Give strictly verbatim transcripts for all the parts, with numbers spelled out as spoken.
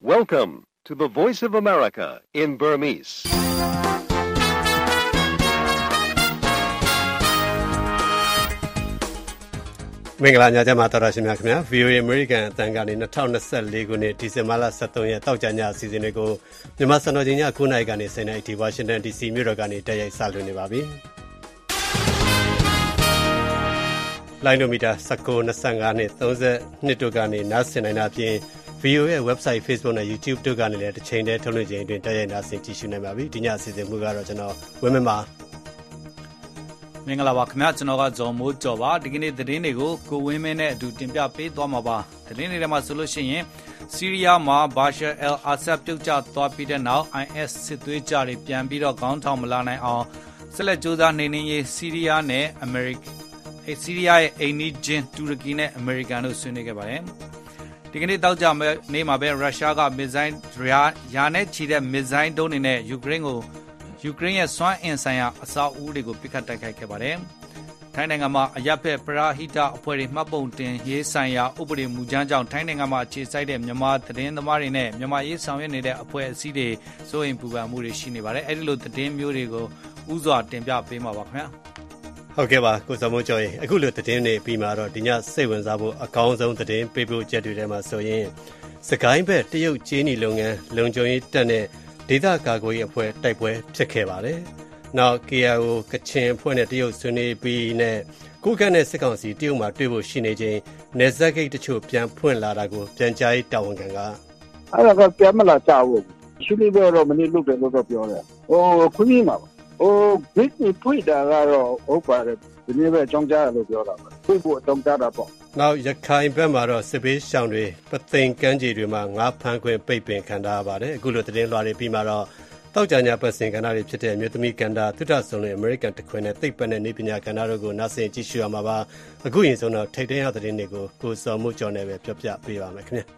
Welcome to the Voice of America in Burmese. ။မင်္ဂလာညချမ်းပါတော်ရရှိမြခင်ဗျာ ဗီအိုအေ American အသံကနေ၂၀၂၄ခုနှစ်ဒီဇင်ဘာလ၁၃ရက်တောက်ကြညအစီအစဉ်လေးကိုမြန်မာစံတော်ချိန်ည၉နာရီကနေ၁၀နာရီထိ Washington ဒီ စီ မြို့တော်ကနေတိုက်ရိုက်စလွှင့်နေပါပြီ။လိုင်းဒိုမီတာ၁၉ ၂၅နဲ့၃၂တို့ကနေနားဆင်နိုင်တာပြင် ဗီအိုအေ website Facebook နဲ့ YouTube တို့ကနေလည်းတစ်ချိန်တည်းထုတ်လွှင့်ခြင်းအတွင်းတိုက်ရိုက်နားဆင်ကြည့်ရှုနိုင်ပါပြီ။ဒီညအစီအစဉ်မူကတော့ကျွန်တော်ဝင်းမင်းပါမင်္ဂလာပါခင်ဗျာကျွန်တော်ကဇော်မိုးကျော်ပါဒီကနေ့သတင်းတွေကိုကိုဝင်းမင်းနဲ့အတူတင်ပြပေးသွားမှာပါသတင်းတွေထဲမှာဆိုလို့ရှိရင်ဆီးရီးယားမှာဘာရှာအယ်အာဆတ်ပြုတ်ကျသွားပြီးတဲ့နောက် အိုင် အက်စ် စစ်သွေးကြတွေပြန်ပြီးတော့ခေါင်းထောင်မလာနိုင်အောင်ဆက်လက်ကြိုးစားနေနေရေးဆီးရီးယားနဲ့အမေရိကန်ဆီးရီးယားရဲ့အိမ်နီးချင်းတူရကီနဲ့အမေရိကန်တို့ဆွေးနွေးခဲ့ပါတယ်ဒီကနေ့တောက်ကြမဲ့နေ့မှာပဲရုရှားကမစ်ဇိုင်းရာနဲ့ချီတဲ့မစ်ဇိုင်းဒုံးတွေနဲ့ယူကရိန်းကိုယူကရိန်းရဲ့စွမ်းအင်ဆိုင်ရာအဆောက်အဦတွေကိုပြစ်ခတ်တိုက်ခိုက်ခဲ့ပါတယ်။ထိုင်းနိုင်ငံမှာအရပ်ဖက်ပရာဟိတအဖွဲ့တွေမှတ်ပုံတင်ရေးဆိုင်ရာဥပဒေမူကြမ်းကြောင့်ထိုင်းနိုင်ငံမှာအခြေစိုက်တဲ့မြန်မာသတင်းသမားတွေနဲ့မြန်မာရေးဆောင်ရွက်နေတဲ့အဖွဲ့အစည်းတွေစိုးရိမ်ပူပန်မှုတွေရှိနေပါတယ်။အဲဒီလိုသတင်းမျိုးတွေကိုဥစွာတင်ပြပေးမှာပါခင်ဗျာ။ဟုတ်ကဲ့ပါကိုစောမိုးကျော်ရေအခုလိုသတင်းတွေပြီးမှတော့ဒီညစိတ်ဝင်စားဖို့အကောင်းဆုံးသတင်းပေးပို့ချက်တွေထဲမှာဆိုရင်စကိုင်းဘက်တရုတ်ကျေးနီလုပ်ငန်းလုံခြုံရေးတပ်နဲ့ဒေသကာကွယ်ရေးအဖွဲ့တိုက်ပွဲဖြစ်ခဲ့ပါတယ်။နောက် ကေအိုင်အို ကချင်အဖွဲ့နဲ့တရုတ်ဆွေးနွေးပြီးနဲ့ကိုကန့်နဲ့စစ်ကောင်စီတရုတ်မှာတွေ့ဖို့ရှိနေချိန်နယ်စပ်ဂိတ်တချို့ပြန်ဖွင့်လာတာကိုပြန်ကြားရေးတာဝန်ခံကအဲ့ဒါကပြန်မလာကြဘူး။ရှင်းနေတော့မနေ့လုပ်တယ်လို့တော့ပြောတယ်။ဟိုခွင့်ရမှာပါ။ဟိုဂိတ်ကိုဖွင့်တာကတော့ဟုတ်ပါတယ်။ဒီနေ့ပဲအကြောင်းကြားရလို့ပြောတာပါ။ဖွင့်ဖို့အကြောင်းကြားတာပေါ့။နောက်ရခိုင်ဘက်မှာတော့စစ်ပေးရှောင်တွေပသိမ်ကမ်းခြေတွေမှာငါးဖမ်းခွင့်ပိတ်ပင်ခံထားရပါတယ်။အခုလိုသတင်းလွှာတွေပြီးမှတော့တောက်ကြညာပတ်စင်ကဏ္ဍတွေဖြစ်တဲ့မြို့သမီးကဏ္ဍသုတဆုံနဲ့ American တခွင်နဲ့သိပ္ပံနဲ့နေပညာကဏ္ဍတို့ကိုနားဆင်ကြည့်ရှုရမှာပါ။အခုရင်ဆုံးတော့ထိတ်သိမ်းရသတင်းတွေကိုကိုစော်မှုကျော်နဲ့ပဲပြောပြပေးပါမယ်ခင်ဗျာ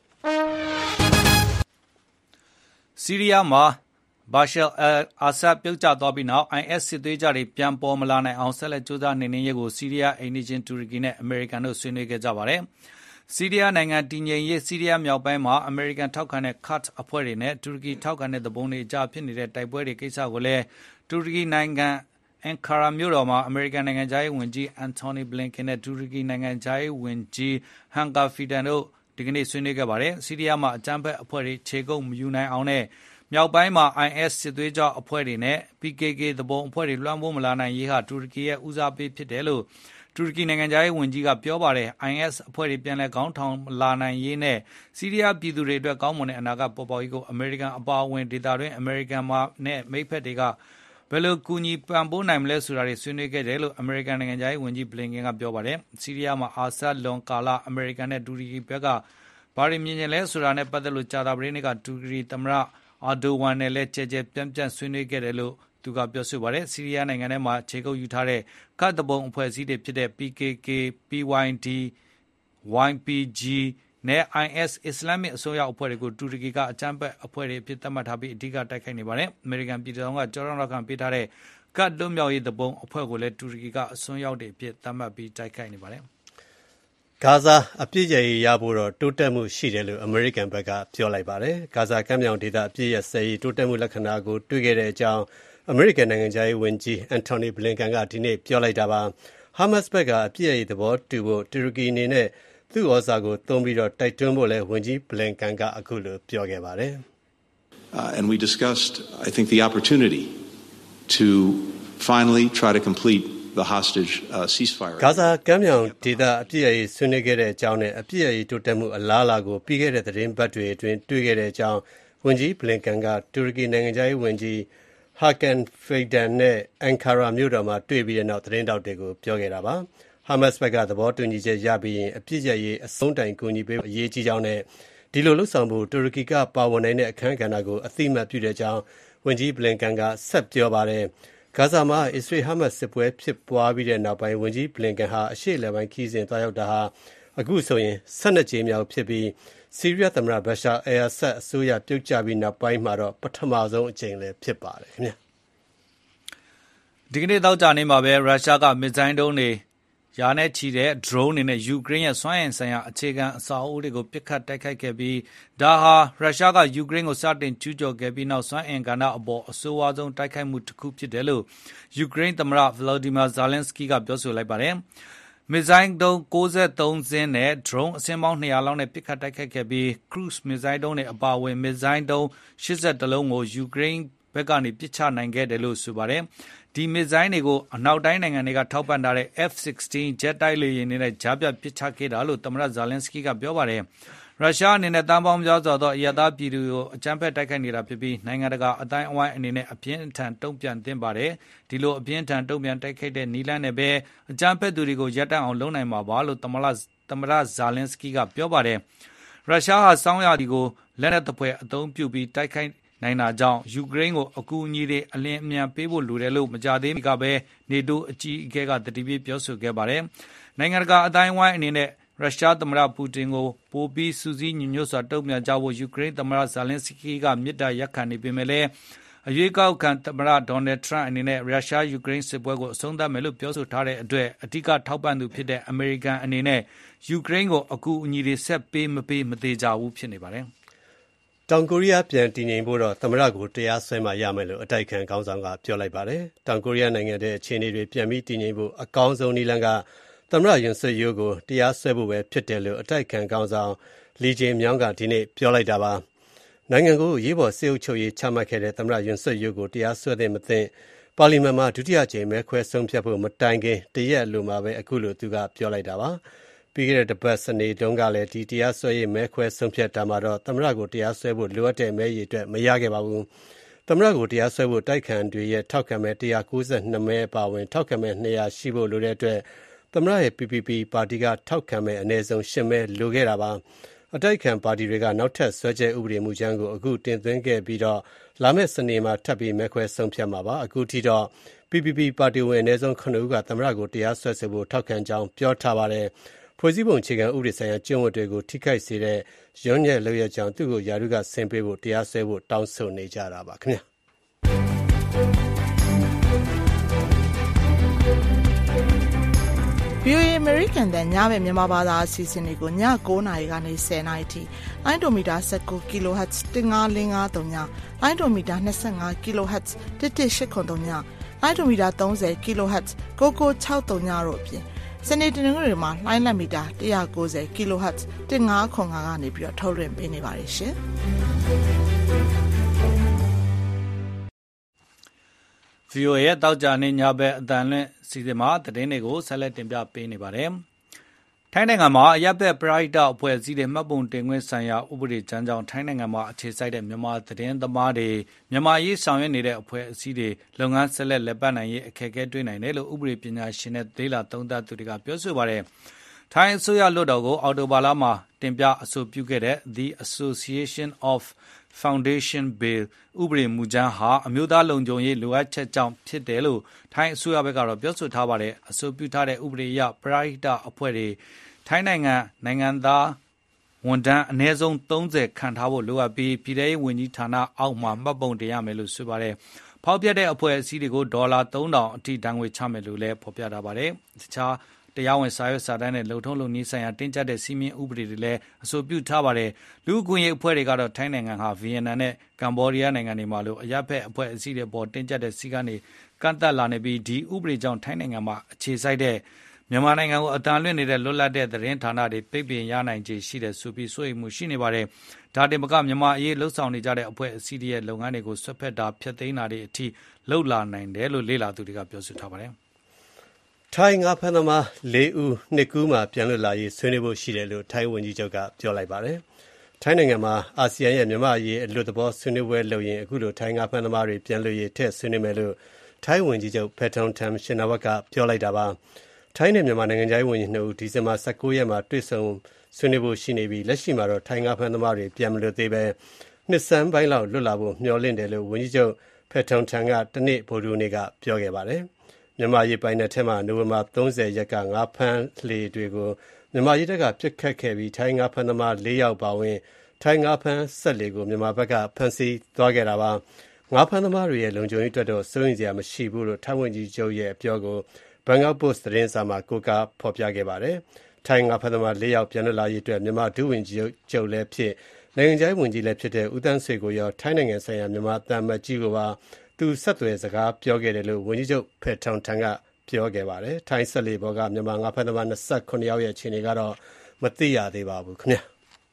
။ဆီးရီးယားမှာဘာရှာအယ်အာဆတ်ပြုတ်ကျသွားပြီးနောက် အိုင် အက်စ် စစ်သွေးကြတွေပြန်ပေါ်မလာနိုင်အောင်ဆက်လက်ကြိုးစားနေနေရေးကိုဆီးရီးယားအိမ်နီးချင်းတူရကီနဲ့အမေရိကန်တို့ဆွေးနွေးခဲ့ကြပါတယ်။ဆီးရီးယားနိုင်ငံတည်ငြိမ်ရေးဆီးရီးယားမြောက်ပိုင်းမှာအမေရိကန်ထောက်ခံတဲ့ Kurd အဖွဲ့တွေနဲ့တူရကီထောက်ခံတဲ့သူပုန်တွေအကြားဖြစ်နေတဲ့တိုက်ပွဲတွေကိစ္စကိုလည်းတူရကီနိုင်ငံအန်ကာရာမြို့တော်မှာအမေရိကန်နိုင်ငံသားရေးဝန်ကြီးအန်တိုနီဘလင်ကန်နဲ့တူရကီနိုင်ငံသားရေးဝန်ကြီးဟန်ကာဖီဒန်တို့ဒီကနေ့ဆွေးနွေးခဲ့ပါတယ်။ဆီးရီးယားမှာအကြမ်းဖက်အဖွဲ့တွေခြေကုပ်မယူနိုင်အောင်နဲ့မြောက်ပိုင်းမှာ အိုင် အက်စ် စစ်သွေးကြွအဖွဲ့တွေနဲ့ ပီ ကေ ကေ သူပုန်အဖွဲ့တွေလွှမ်းမိုးမလာနိုင်ရေးဟာတူရကီရဲ့ဦးစားပေးဖြစ်တယ်လို့တူရကီနိုင်ငံသားရေးဝန်ကြီးကပြောပါတယ်။ အိုင် အက်စ် အဖွဲ့တွေပြန်လည်ခေါင်းထောင်လာနိုင်ရေးနဲ့ဆီးရီးယားပြည်သူတွေအတွက်ကောင်းမွန်တဲ့အနာဂတ်ပေါ်ပေါက်ရေးကိုအမေရိကန်အပါအဝင်ဒေသတွင်းအမေရိကန်မှာနဲ့မိတ်ဖက်တွေကဘယ်လိုကူညီပံ့ပိုးနိုင်မလဲဆိုတာတွေဆွေးနွေးခဲ့တယ်လို့အမေရိကန်နိုင်ငံသားရေးဝန်ကြီးဘလင်ကန်ကပြောပါတယ်။ဆီးရီးယားမှာအာဆတ်လွန်ကာလအမေရိကန်နဲ့တူရကီဘက်ကဘာတွေမြင်ချင်လဲဆိုတာနဲ့ပတ်သက်လို့ကြာသပတေးနေ့ကတူရကီသမ္မတအာဒိုဝမ်နဲ့လည်းကြဲကြဲပြန့်ပြန့်ဆွေးနွေးခဲ့တယ်လို့သူကပြောဆိုပါတယ်။ဆီးရီးယားနိုင်ငံထဲမှာခြေကုပ်ယူထားတဲ့ကတ်တဘုံအဖွဲ့အစည်းတွေဖြစ်တဲ့ ပီ ကေ ကေ ပီ ဝိုင် ဒီ ဝိုင် ပီ ဂျီ နဲ့ အိုင် အက်စ် အစ္စလာမစ်အစွန်းရောက်အဖွဲ့တွေကိုတူရကီကအကြမ်းဖက်အဖွဲ့တွေအဖြစ်သတ်မှတ်ထားပြီးအဓိကတိုက်ခိုက်နေပါတယ်။အမေရိကန်ပြည်ထောင်စုကကြောတော်ခံပေးထားတဲ့ကတ်လွတ်မြောက်ရေးတဘုံအဖွဲ့ကိုလည်းတူရကီကအစွန်းရောက်တွေအဖြစ်သတ်မှတ်ပြီးတိုက်ခိုက်နေပါတယ်။ဂါဇာအပြည့်ရရဖို့တော့တိုးတက်မှုရှိတယ်လို့အမေရိကန်ဘက်ကပြောလိုက်ပါတယ်။ဂါဇာကမ်းမြောင်ဒေသအပြည့်ရစရေးတိုးတက်မှုလက္ခဏာကိုတွေ့ခဲ့တဲ့အကြောင်းအမေရိကန်နိုင်ငံသားရေးဝန်ကြီးအန်တိုနီဘလင်ကန်ကဒီနေ့ပြောလိုက်တာပါ။ဟာမတ်စ်ဘက်ကအပြည့်ရသဘောတူဖို့တူရကီအနေနဲ့သူ့ဩဇာကိုသုံးပြီးတော့တိုက်တွန်းဖို့လည်းဝန်ကြီးဘလင်ကန်ကအခုလိုပြောခဲ့ပါတယ်။ uh, and we discussed I think the opportunity to finally try to complete the hostage uh, ceasefire ဂါဇာကမ်းမြောင်ဒေသအပြည့်အရေးဆွေးနွေးခဲ့တဲ့အကြောင်းနဲ့အပြည့်အရေးတိုးတက်မှုအလားအလာကိုပြီးခဲ့တဲ့သတင်းပတ်တွေအတွင်းတွေ့ခဲ့တဲ့အကြောင်းဝန်ကြီးဘလင်ကန်ကတူရကီနိုင်ငံသားရေးဝန်ကြီးဟာကန်ဖေဒန်နဲ့အန်ကာရာမြို့တော်မှာတွေ့ပြီးတဲ့နောက်သတင်းတောက်တွေကိုပြောခဲ့တာပါ။ဟာမတ်စ်ဘက်ကသဘောတူညီချက်ရပြီးရင်အပြည့်အရေးအဆုံးတိုင်ကူညီပေးအရေးကြီးကြောင်းနဲ့ဒီလိုလှုပ်ဆောင်ဖို့တူရကီကပါဝင်နိုင်တဲ့အခမ်းကဏ္ဍကိုအသိအမှတ်ပြုတဲ့အကြောင်းဝန်ကြီးဘလင်ကန်ကဆက်ပြောပါတယ်။ဂါဇာမှာအစ္စရေးဟာမတ်စစ်ပွဲဖြစ်ပွားပြီးတဲ့နောက်ပိုင်းဝန်ကြီးဘလင်ကန်ဟာအရှေ့အလယ်ပိုင်းခီးစဉ်သွားရောက်တာဟာအခုဆိုရင်၁၂ကြိမ်မြောက်ဖြစ်ပြီးဆီးရီးယားသမ္မတဘာရှာအယ်အာဆတ်အစိုးရပြုတ်ကျပြီးနောက်ပိုင်းမှာတော့ပထမဆုံးအကြိမ်လည်းဖြစ်ပါတယ်ခင်ဗျာဒီကနေ့တောက်ကြနေမှာပဲရုရှားကမစ်ဇိုင်းဒုံးတွေရာနဲ့ချီတဲ့ drone တွေနဲ့ယူကရိန်းရဲ့စွမ်းအင်ဆိုင်ရာအခြေခံအဆောက်အဦတွေကိုပစ်ခတ်တိုက်ခိုက်ခဲ့ပြီးဒါဟာရုရှားကယူကရိန်းကိုစတင်ကျူးကျော်ခဲ့ပြီးနောက်စွမ်းအင်ကဏ္ဍအပေါ်အဆိုးဝါးဆုံးတိုက်ခိုက်မှုတစ်ခုဖြစ်တယ်လို့ယူကရိန်းသမ္မတ Volodymyr Zelensky ကပြောဆိုလိုက်ပါတယ်။မစ်ဇိုင်းဒုံး၉၃စင်းနဲ့ drone အစင်းပေါင်း၂၀၀လောက်နဲ့ပစ်ခတ်တိုက်ခိုက်ခဲ့ပြီး cruise မစ်ဇိုင်းဒုံးတွေအပါအဝင်မစ်ဇိုင်းဒုံး၈၁လုံးကိုယူကရိန်းဘက်ကနေပစ်ချနိုင်ခဲ့တယ်လို့ဆိုပါတယ်။ဒီမစ်ဇိုင်းတွေကိုအနောက်တိုင်းနိုင်ငံတွေကထောက်ပံ့ထားတဲ့ F 16 ဂျက်တိုက်လေယာဉ်တွေနဲ့ကြားပြပစ်ချခဲ့တာလို့သမ္မတ Zelensky ကပြောပါတယ်။ရုရှားအနေနဲ့တန်ပေါင်းများစွာသောအရသာပြည်သူကိုအကြမ်းဖက်တိုက်ခိုက်နေတာဖြစ်ပြီးနိုင်ငံတကာအတိုင်းအဝိုင်းအနေနဲ့အပြင်းအထန်တုံ့ပြန်သင့်ပါတယ်။ဒီလိုအပြင်းအထန်တုံ့ပြန်တိုက်ခိုက်တဲ့နည်းလမ်းနဲ့ပဲအကြမ်းဖက်သူတွေကိုရပ်တန့်အောင်လုပ်နိုင်မှာပါလို့သမ္မတသမ္မတ Zelensky ကပြောပါတယ်။ရုရှားဟာစောင်းရည်ကိုလက်နက်သဖွယ်အသုံးပြုပြီးတိုက်ခိုက်နိုင်တာကြောင့်ယူကရိန်းကိုအကူအညီတွေအလင်းအမြန်ပေးဖို့လိုတယ်လို့မကြသေးမီကပဲနေတိုးအကြီးအကဲကတတိပိပြောဆိုခဲ့ပါတယ်။နိုင်ငံတကာအတိုင်းအဝိုင်းအနေနဲ့ရုရှားသမ္မတပူတင်ကိုပိုပြီးစူးစီးညီညွတ်စွာတုံ့ပြန်ကြဖို့ယူကရိန်းသမ္မတဇာလင်းစကီကမြစ်တာရက်ခံနေပေမဲ့လည်းအရွေးကောက်ခံသမ္မတဒေါ်နယ်ထရန့်အနေနဲ့ရုရှားယူကရိန်းစစ်ပွဲကိုအဆုံးသတ်မယ်လို့ပြောဆိုထားတဲ့အတွက်အဓိကထောက်ပံ့သူဖြစ်တဲ့အမေရိကန်အနေနဲ့ယူကရိန်းကိုအကူအညီတွေဆက်ပေးမပေးမသေးကြဘူးဖြစ်နေပါတယ်။တောင်ကိုရီးယားပြန်တည်ငြိမ်ဖို့တော့သမ္မတကိုတရားစွဲမှရမယ်လို့အတိုက်ခံခေါင်းဆောင်ကပြောလိုက်ပါတယ်။တောင်ကိုရီးယားနိုင်ငံရဲ့အခြေအနေတွေပြန်ပြီးတည်ငြိမ်ဖို့အကောင်းဆုံးနည်းလမ်းကသမ္မတယွန်ဆွတ်ယိုးကိုတရားစွဲဖို့ပဲဖြစ်တယ်လို့အတိုက်ခံခေါင်းဆောင်လီဂျင်မြောင်းကဒီနေ့ပြောလိုက်တာပါ။နိုင်ငံကိုရေးပေါ်စစ်အုပ်ချုပ်ရေးချမှတ်ခဲ့တဲ့သမ္မတယွန်ဆွတ်ယိုးကိုတရားစွဲတဲ့မသိပါလီမန်မှာဒုတိယကြိမ်မဲခွဲဆုံးဖြတ်ဖို့မတိုင်ခင်တရက်လိုမှာပဲအခုလိုသူကပြောလိုက်တာပါ။ပြီးခဲ့တဲ့တပတ်စနေတုန်းကလည်းဒီတရားစွဲရေးမဲခွဲဆုံးဖြတ်တာမှာတော့သမ္မတကိုတရားစွဲဖို့လိုအပ်တဲ့မဲရည်အတွက်မရခဲ့ပါဘူး။သမ္မတကိုတရားစွဲဖို့တိုက်ခံတွေရဲ့ထောက်ခံမဲ၁၉၂မဲပါဝင်ထောက်ခံမဲ၂၀၀ရှိဖို့လိုတဲ့အတွက်သမ္မတရဲ့ ပီ ပီ ပီ ပါတီကထောက်ခံမဲ့အနည်းဆုံး၈မဲလိုခဲ့တာပါအတိုက်ခံပါတီတွေကနောက်ထပ်ဆွဲချက်ဥပဒေမူကြမ်းကိုအခုတင်သွင်းခဲ့ပြီးတော့လာမယ့်စနေမှာထပ်ပြီးမဲခွဲဆုံးဖြတ်မှာပါအခုထိတော့ ပီ ပီ ပီ ပါတီဝင်အနည်းဆုံး9ဦးကသမ္မတကိုတရားစွဲဆိုဖို့ထောက်ခံကြောင်းပြောထားပါတယ်ဖွဲ့စည်းပုံအခြေခံဥပဒေဆိုင်ရာကျင့်ဝတ်တွေကိုထိခိုက်စေတဲ့ရုံးညက်လုပ်ရကြောင်းသူ့ကိုယာရုကဆင်ပေးဖို့တရားစွဲဖို့တောင်းဆိုနေကြတာပါခင်ဗျာဗီအိုအေ American တန်ညမဲ့မြန်မာဘာသာအစီအစဉ်တွေကိုည9:00နာရီကနေ10:00နာရီထိလိုင်းဒိုမီတာ၁၉ kHz ၁၅၄၅၃ညလိုင်းဒိုမီတာ၂၅ kHz ၁၁၈၇၃ညလိုင်းဒိုမီတာ၃၀ kHz ၉၉၆၃ညတို့အပြင်စနေတနင်္ဂနွေမှာလိုင်းလက်မီတာ၁၉၀ kHz ၁၅၇၅ကနေပြီးတော့ထုတ်လွှင့်ပေးနေပါတယ်ရှင်။ဗီအိုအေ ရဲ့တောက်ကြနေညဘက်အတန်လွင့်စီစဉ်မှာသတင်းတွေကိုဆက်လက်တင်ပြပေးနေပါတယ်။ထိုင်းနိုင်ငံမှာအရပ်ဘက်ပရိဒတ်အဖွဲ့အစည်းတွေမှတ်ပုံတင်ခွင့်ဆိုင်ရာဥပဒေကြမ်းကြောင့်ထိုင်းနိုင်ငံမှာအခြေစိုက်တဲ့မြန်မာသတင်းသမားတွေမြန်မာရေးဆောင်ရွက်နေတဲ့အဖွဲ့အစည်းတွေလုပ်ငန်းဆက်လက်လက်ပတ်နိုင်ရေးအခက်အခဲတွေ့နိုင်တယ်လို့ဥပဒေပညာရှင်နဲ့ဒေလာသုံးသပ်သူတွေကပြောဆိုပါတယ်။ထိုင်းအစိုးရလွှတ်တော်ကိုအော်တိုဘာလမှာတင်ပြအဆိုပြုခဲ့တဲ့ The Association of Foundation Bill ဥပဒေမူကြမ်းဟာအမျိုးသားလုံခြုံရေးလိုအပ်ချက်ကြောင့်ဖြစ်တယ်လို့ထိုင်းအစိုးရဘက်ကတော့ပြောဆိုထားပါတယ်။အဆိုပြုထားတဲ့ဥပဒေအရပရိဒတ်အဖွဲ့တွေထိုင်းနိုင်ငံနိုင်ငံသားဝန်ထမ်းအနည်းဆုံး၃၀ခန့်ထားဖို့လိုအပ်ပြီးပြည်ထရေးဝန်ကြီးဌာနအောက်မှာမှတ်ပုံတင်ရမယ်လို့ဆိုပါတယ်။ဖောက်ပြတဲ့အဖွဲ့အစည်းတွေကိုဒေါ်လာသုံးထောင်အထိဒဏ်ငွေချမယ်လို့လည်းဖော်ပြထားပါတယ်။တခြားတရားဝင်စာရွက်စာတမ်းနဲ့လုံထုံးလုံနည်းဆိုင်ရာတင်းကျပ်တဲ့စီမင်းဥပဒေတွေလည်းအဆိုပြုထားပါတယ်။လူ့အခွင့်အရေးအဖွဲ့တွေကတော့ထိုင်းနိုင်ငံဟာဗီယက်နမ်နဲ့ကမ္ဘောဒီးယားနိုင်ငံတွေမှာလိုအရပ်ဘက်အဖွဲ့အစည်းတွေပေါ်တင်းကျပ်တဲ့စီကံတွေကန့်သက်လာနေပြီးဒီဥပဒေကြောင့်ထိုင်းနိုင်ငံမှာအခြေစိုက်တဲ့မြန်မာနိုင်ငံကိုအတန်လွင့်နေတဲ့လွတ်လပ်တဲ့သတင်းဌာနတွေပိတ်ပင်ရနိုင်ခြေရှိတယ်ဆိုပြီးစိုးရိမ်မှုရှိနေပါတယ်။ဒါတင်မကမြန်မာအရေးလှုပ်ဆောင်နေကြတဲ့အဖွဲ့အစည်းတွေရဲ့လုပ်ငန်းတွေကိုဆွတ်ဖက်တာဖျက်သိမ်းတာတွေအထိလှုပ်လာနိုင်တယ်လို့လေ့လာသူတွေကပြောဆိုထားပါတယ်။ထိုင်းငါးဖမ်းသမားလေးဦးနှစ်ကူးမှာပြန်လွတ်လာရေးဆွေးနွေးဖို့ရှိတယ်လို့ထိုင်းဝန်ကြီးချုပ်ကပြောလိုက်ပါတယ်။ထိုင်းနိုင်ငံမှာအာဆီယံရဲ့မြန်မာအရေးအလွတ်သဘောဆွေးနွေးပွဲလုပ်ရင်အခုလိုထိုင်းငါးဖမ်းသမားတွေပြန်လွတ်ရေးထည့်ဆွေးနွေးမယ်လို့ထိုင်းဝန်ကြီးချုပ်ဖက်ထုံထမ်ရှင်နာဝတ်ကပြောလိုက်တာပါ။ထိုင်းနဲ့မြန်မာနိုင်ငံခြားရေးဝန်ကြီးနှစ်ဦးဒီဇင်ဘာ၁၉ရက်မှာတွေ့ဆုံဆွေးနွေးဖို့ရှိနေပြီးလက်ရှိမှာတော့ထိုင်းငါးဖမ်းသမားတွေပြန်မလွတ်သေးပဲနှစ်စန်းပိုင်းလောက်လွတ်လာဖို့မျှော်လင့်တယ်လို့ဝန်ကြီးချုပ်ဖက်ထုံထမ်ကတနေ့ဗုဒ္ဓဟူးနေ့ကပြောခဲ့ပါတယ်။မြန်မာရေးပိုင်နယ်ထဲမှာနိုဝင်ဘာ၃၀ရက်ကငါးဖမ်းလှေတွေကိုမြန်မာရေးတပ်ကပြစ်ခတ်ခဲ့ပြီးထိုင်းငါးဖမ်းသမား၄ယောက်ပါဝင်ထိုင်းငါးဖမ်းဆက်လှေကိုမြန်မာဘက်ကဖမ်းဆီးသွားခဲ့တာပါငါးဖမ်းသမားတွေရဲ့လုံခြုံရေးအတွက်တော့စိုးရိမ်စရာမရှိဘူးလို့ထိုင်းဝန်ကြီးချုပ်ရဲ့အပြောကိုဖဘန်ကောက်ပို့စ်သတင်းစာမှာကိုးကားဖော်ပြခဲ့ပါတယ်။ထိုင်းငါးဖက်သမားလေးယောက်ပြန်လွတ်လာရေးအတွက်မြန်မာဒုဝန်ကြီးချုပ်လည်းဖြစ်နိုင်ငံခြားရေးဝန်ကြီးလည်းဖြစ်တဲ့ဦးသန်းဆွေကိုရောထိုင်းနိုင်ငံဆိုင်ရာမြန်မာသံအမတ်ကြီးကိုပါသူဆက်သွယ်စကားပြောခဲ့တယ်လို့ဝန်ကြီးချုပ်ဖေထုံထန်ကပြောခဲ့ပါတယ်။ထိုင်းဆက်လေဘောကမြန်မာငါးဖက်သမား၂၉ယောက်ရဲ့အခြေအနေကတော့မသိရသေးပါဘူးခင်ဗျာ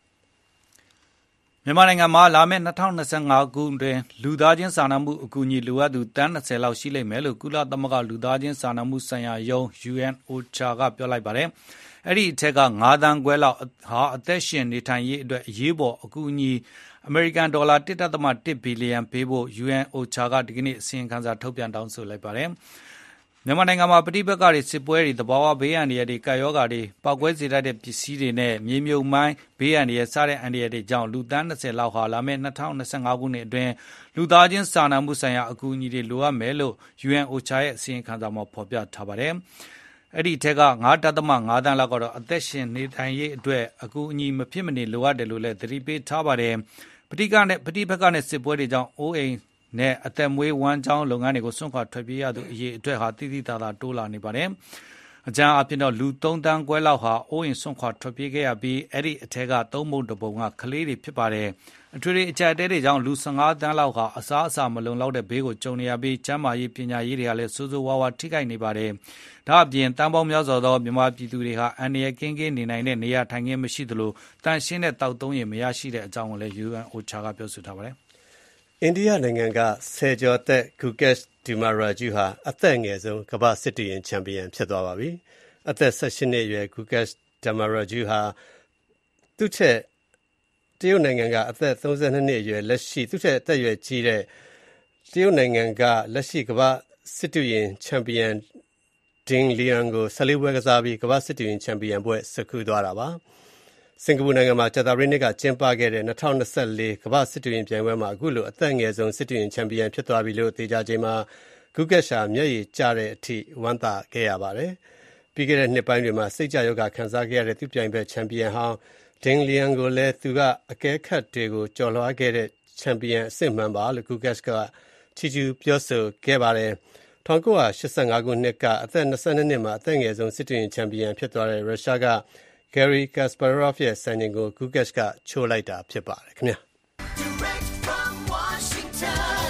။မြန်မာနိုင်ငံမှာလာမယ့်၂၀၂၅ခုတွင်လူသားချင်းစာနာမှုအကူအညီလိုအပ်သူတန်း၂၀လောက်ရှိလိမ့်မယ်လို့ကုလသမဂ္ဂလူသားချင်းစာနာမှုဆိုင်ရာရုံး ယူအန် အိုချာ ကပြောလိုက်ပါတယ်။အဲ့ဒီအထက်က၅သန်းခွဲလောက်ဟာအသက်ရှင်နေထိုင်ရေးအတွက်အရေးပေါ်အကူအညီအမေရိကန်ဒေါ်လာ တစ်ဒသမတစ်ဘီလီယံပေးဖို့ ယူအန် အိုချာ ကဒီကနေ့အစီရင်ခံစာထုတ်ပြန်တောင်းဆိုလိုက်ပါတယ်။မြန်မာနိုင်ငံမှာပဋိပက္ခတွေစစ်ပွဲတွေသဘာဝဘေးအန္တရာယ်တွေကပ်ရောဂါတွေပောက်ကွဲစေတတ်တဲ့ပစ္စည်းတွေနဲ့မြေမြုပ်မိုင်းဘေးအန္တရာယ်စတဲ့အန္တရာယ်တွေကြောင့်လူသန်း၂၀လောက်ဟာလာမယ့်၂၀၂၅ခုနှစ်အတွင်းလူသားချင်းစာနာမှုဆိုင်ရာအကူအညီတွေလိုအပ်မယ်လို့ ယူအန် အိုချာ ရဲ့အစီရင်ခံစာမှာဖော်ပြထားပါတယ်။အဲ့ဒီထက်က၅ဒသမ၅သန်းလောက်ကတော့အသက်ရှင်နေထိုင်ရေးအတွက်အကူအညီမဖြစ်မနေလိုအပ်တယ်လို့လည်းသတိပေးထားပါတယ်။ပဋိပက္ခနဲ့ပဋိပက္ခနဲ့စစ်ပွဲတွေကြောင့်အိုးအိမ်နဲ့အသက်မွေးဝမ်းကြောင်းလုပ်ငန်းတွေကိုစွန့်ခွာထွက်ပြေးရသူအရေးအတွက်ဟာတိတိတသာတိုးလာနေပါတယ်။အကြမ်းအဖြစ်တော့လူသုံးသန်းခွဲလောက်ဟာအိုးအိမ်စွန့်ခွာထွက်ပြေးခဲ့ရပြီးအဲ့ဒီအထက်ကသုံးပုံတစ်ပုံကကလေးတွေဖြစ်ပါတယ်။အထွေထွေအကြပ်အတည်းတွေကြောင့်လူ၁၅သန်းလောက်ဟာအစားအစာမလုံလောက်တဲ့ဘေးကိုကြုံနေရပြီးကျန်းမာရေးပညာရေးတွေကလည်းဆိုးဆိုးဝါးဝါထိခိုက်နေပါတယ်။ဒါအပြင်တန်ပေါင်းများစွာသောမြန်မာပြည်သူတွေဟာအန္တရာယ်ကင်းကင်းနေနိုင်တဲ့နေရာထိုင်ခင်းမရှိသလိုတန်ရှင်းတဲ့တောက်သုံးရေမရရှိတဲ့အကြောင်းကိုလည်း ယူအန် အိုချာ ကပြောဆိုထားပါတယ်။အိန္ဒိယနိုင်ငံကဆယ်ကျော်သက်ဂူကက်ဒူမာရာဂျူဟာအသက်အငယ်ဆုံးကမ္ဘာစစ်တုရင်ချန်ပီယံဖြစ်သွားပါပြီ။အသက်၁၈နှစ်အရွယ်ဂူကက်ဒူမာရာဂျူဟာသူ့ထက်တရုတ်နိုင်ငံကအသက်၃၂နှစ်အရွယ်လက်ရှိသူ့ထက်အသက်အရွယ်ကြီးတဲ့တရုတ်နိုင်ငံကလက်ရှိကမ္ဘာစစ်တုရင်ချန်ပီယံဒင်းလီယန်ကို၁၄ပွဲကစားပြီးကမ္ဘာစစ်တုရင်ချန်ပီယံဘွဲ့ဆွတ်ခူးသွားတာပါ။စင်ကာပူနိုင်ငံမှာကြာသပတေးနေ့ကကျင်းပခဲ့တဲ့၂၀၂၄ကမ္ဘာစစ်တုရင်ပြိုင်ပွဲမှာအခုလိုအသက်ငယ်ဆုံးစစ်တုရင်ချန်ပီယံဖြစ်သွားပြီလို့သေချာချိန်မှာဂူကက်ရှာမျက်ရည်ကျတဲ့အထိဝမ်းသာခဲ့ရပါတယ်။ပြီးခဲ့တဲ့နှစ်ပိုင်းတွေမှာစိတ်ကြယောဂခံစားခဲ့ရတဲ့သူပြိုင်ဘက်ချန်ပီယံဟောင်းဒင်းလီယန်ကိုလည်းသူကအကဲခတ်တွေကိုကျော်လွှားခဲ့တဲ့ချန်ပီယံအစစ်မှန်ပါလို့ဂူကက်ကချီးကျူးပြောဆိုခဲ့ပါတယ်။၁၉၈၅ခုနှစ်ကအသက်၂၂နှစ်မှာအသက်ငယ်ဆုံးစစ်တုရင်ချန်ပီယံဖြစ်သွားတဲ့ရုရှားကGarry Kasparov ရဲ့စံချိန်ကို Gukesh ကချိုးလိုက်တာဖြစ်ပါတယ်ခင်ဗျာ Direct from Washington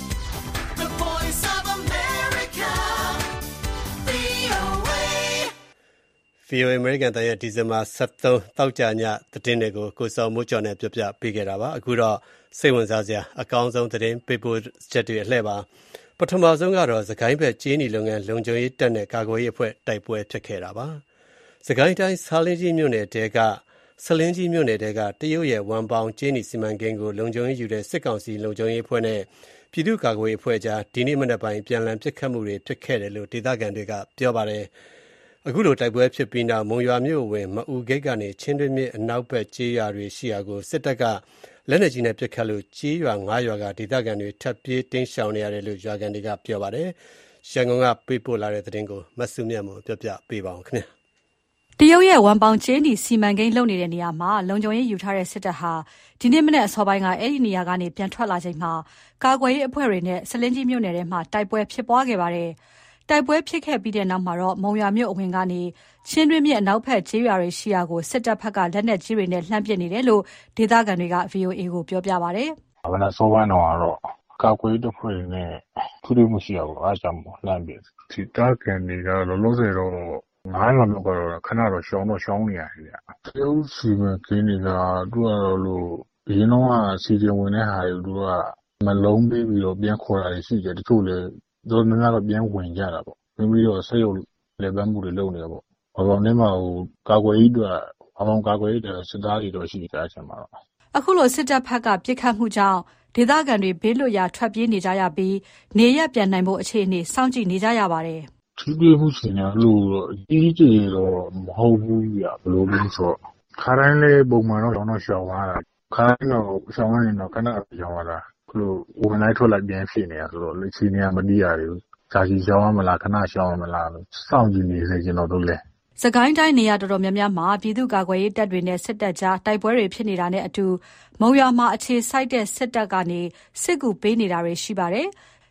The Voice of America ဗွီအိုအေ ဗွီအိုအေ American တရဲ့ဒီဇင်ဘာ၁၃တောက်ကြညသတင်းတွေကိုကိုစောမိုးကျော်နဲ့ပြောပြပေးခဲ့တာပါအခုတော့စိတ်ဝင်စားစရာအကောင်းဆုံးသတင်းပေးပို့ချက်တွေအလှည့်ပါပထမဆုံးကတော့စကိုင်းဘက်ကြေးနီလုပ်ငန်းလုံခြုံရေးတပ်နဲ့ကာကွယ်ရေးအဖွဲ့တိုက်ပွဲဖြစ်ခဲ့တာပါစကိုင်းတိုင်းဆာလင်းကြီးမြို့နယ်တဲကဆလင်းကြီးမြို့နယ်တဲကတရုတ်ရဲ့ဝမ်ပေါင်ကျင်းနီစီမံကိန်းကိုလုံခြုံရေးယူတဲ့စစ်ကောင်စီလုံခြုံရေးအဖွဲ့နဲ့ပြည်သူ့ကာကွယ်ရေးအဖွဲ့ကြားဒီနေ့မနက်ပိုင်းပြန်လည်ပစ်ခတ်မှုတွေဖြစ်ခဲ့တယ်လို့ဒေသခံတွေကပြောပါတယ်။အခုလိုတိုက်ပွဲဖြစ်ပြီးနောက်မုံရွာမြို့ဝင်မအူဂိတ်ကနေချင်းတွင်းမြစ်အနောက်ဘက်ကျေးရွာတွေရှိရာကိုစစ်တပ်ကလက်နက်ကြီးနဲ့ပစ်ခတ်လို့ကျေးရွာ၅ရွာကဒေသခံတွေထပ်ပြေးတင်းရှောင်နေရတယ်လို့ရွာခံတွေကပြောပါတယ်။ရန်ကုန်ကပေးပို့လာတဲ့သတင်းကိုမဆုမြတ်မို့ပြောပြပေးပါဦးခင်ဗျာ။တရုတ်ရဲ့ဝမ်ပေါင်ကျင်းဒီစီမံကိန်းလုပ်နေတဲ့နေရာမှာလုံခြုံရေးယူထားတဲ့စစ်တပ်ဟာဒီနေ့မနေ့အစောပိုင်းကအဲ့ဒီနေရာကနေပြန်ထွက်လာချိန်မှာကာကွယ်ရေးအဖွဲ့တွေနဲ့ဆလင်းကြီးမြို့နယ်ထဲမှာတိုက်ပွဲဖြစ်ပွားခဲ့ပါတယ်။တိုက်ပွဲဖြစ်ခဲ့ပြီးတဲ့နောက်မှာတော့မုံရွာမြို့အဝင်ကနေချင်းတွင်းမြစ်အနောက်ဘက်ကျေးရွာတွေရှိရာကိုစစ်တပ်ဘက်ကလက်နက်ကြီးတွေနဲ့လှမ်းပစ်နေတယ်လို့ဒေသခံတွေက ဗွီအိုအေ ကိုပြောပြပါတယ်။အမနာစောပိုင်းတော့ကတော့ကာကွယ်ရေးတပ်ဖွဲ့တွေနဲ့ထူးထူးမရှိရဘူးအားကြောင့်လှမ်းပစ်ဒီတာကန်တွေကလောလောဆယ်တော့ငါးရွာလောက်ကတော့ခဏတော့ရှောင်းတော့ရှောင်းနေရတယ်ဗျ။တရုတ်စီမံကိန်းတွေကသူကတော့လို့အရင်တော့စီစဉ်ဝင်တဲ့ဟာတွေသူကမလုံးပေးပြီးတော့ပြန်ခေါ်တာရှိတယ်တချို့လည်းတို့နည်းနည်းတော့ပြန်ဝင်ကြတာပေါ့။ပြီးတော့ဆက်ရုပ်လေပန်းမှုတွေလုပ်နေတယ်ပေါ့။ဘာလို့လဲမှာဟိုကာကွယ်ရေးအတွက်အမောင်ကာကွယ်ရေးတဲ့စစ်သားတွေတော့ရှိကြအချင်းမှာတော့အခုလိုစစ်တပ်ဘက်ကပြစ်ခတ်မှုကြောင့်ဒေသခံတွေဘေးလွတ်ရာထွက်ပြေးနေကြရပြီးနေရပြန်နိုင်ဖို့အခြေအနေစောင့်ကြည့်နေကြရပါတယ်။ထိတွေ့မှုရှင်ရလို့တော့အကြီးကြီးတော့မဟုတ်ဘူးပြဘလို့လို့ဆိုခါတိုင်းလေးပုံမှန်တော့တော့ရှောင်းသွားတာခါတိုင်းတော့ရှောင်းနေတော့ခဏရှောင်းသွားတာခလို့ဝင်လိုက်ထွက်လိုက်ပြန်ဖြစ်နေတာဆိုတော့လက်ချီနေရမတိရဘူးစာကြီးရှောင်းရမလားခဏရှောင်းရမလားလို့စောင့်ကြည့်နေစေချင်တော့တို့လဲစကိုင်းတိုင်းနေရာတော်တော်များများမှာပြည်သူ့ကာကွယ်ရေးတပ်တွေနဲ့စစ်တပ်ကြားတိုက်ပွဲတွေဖြစ်နေတာနဲ့အတူမုံရွာမှာအခြေစိုက်တဲ့စစ်တပ်ကနေစစ်ကူပေးနေတာတွေရှိပါတယ်။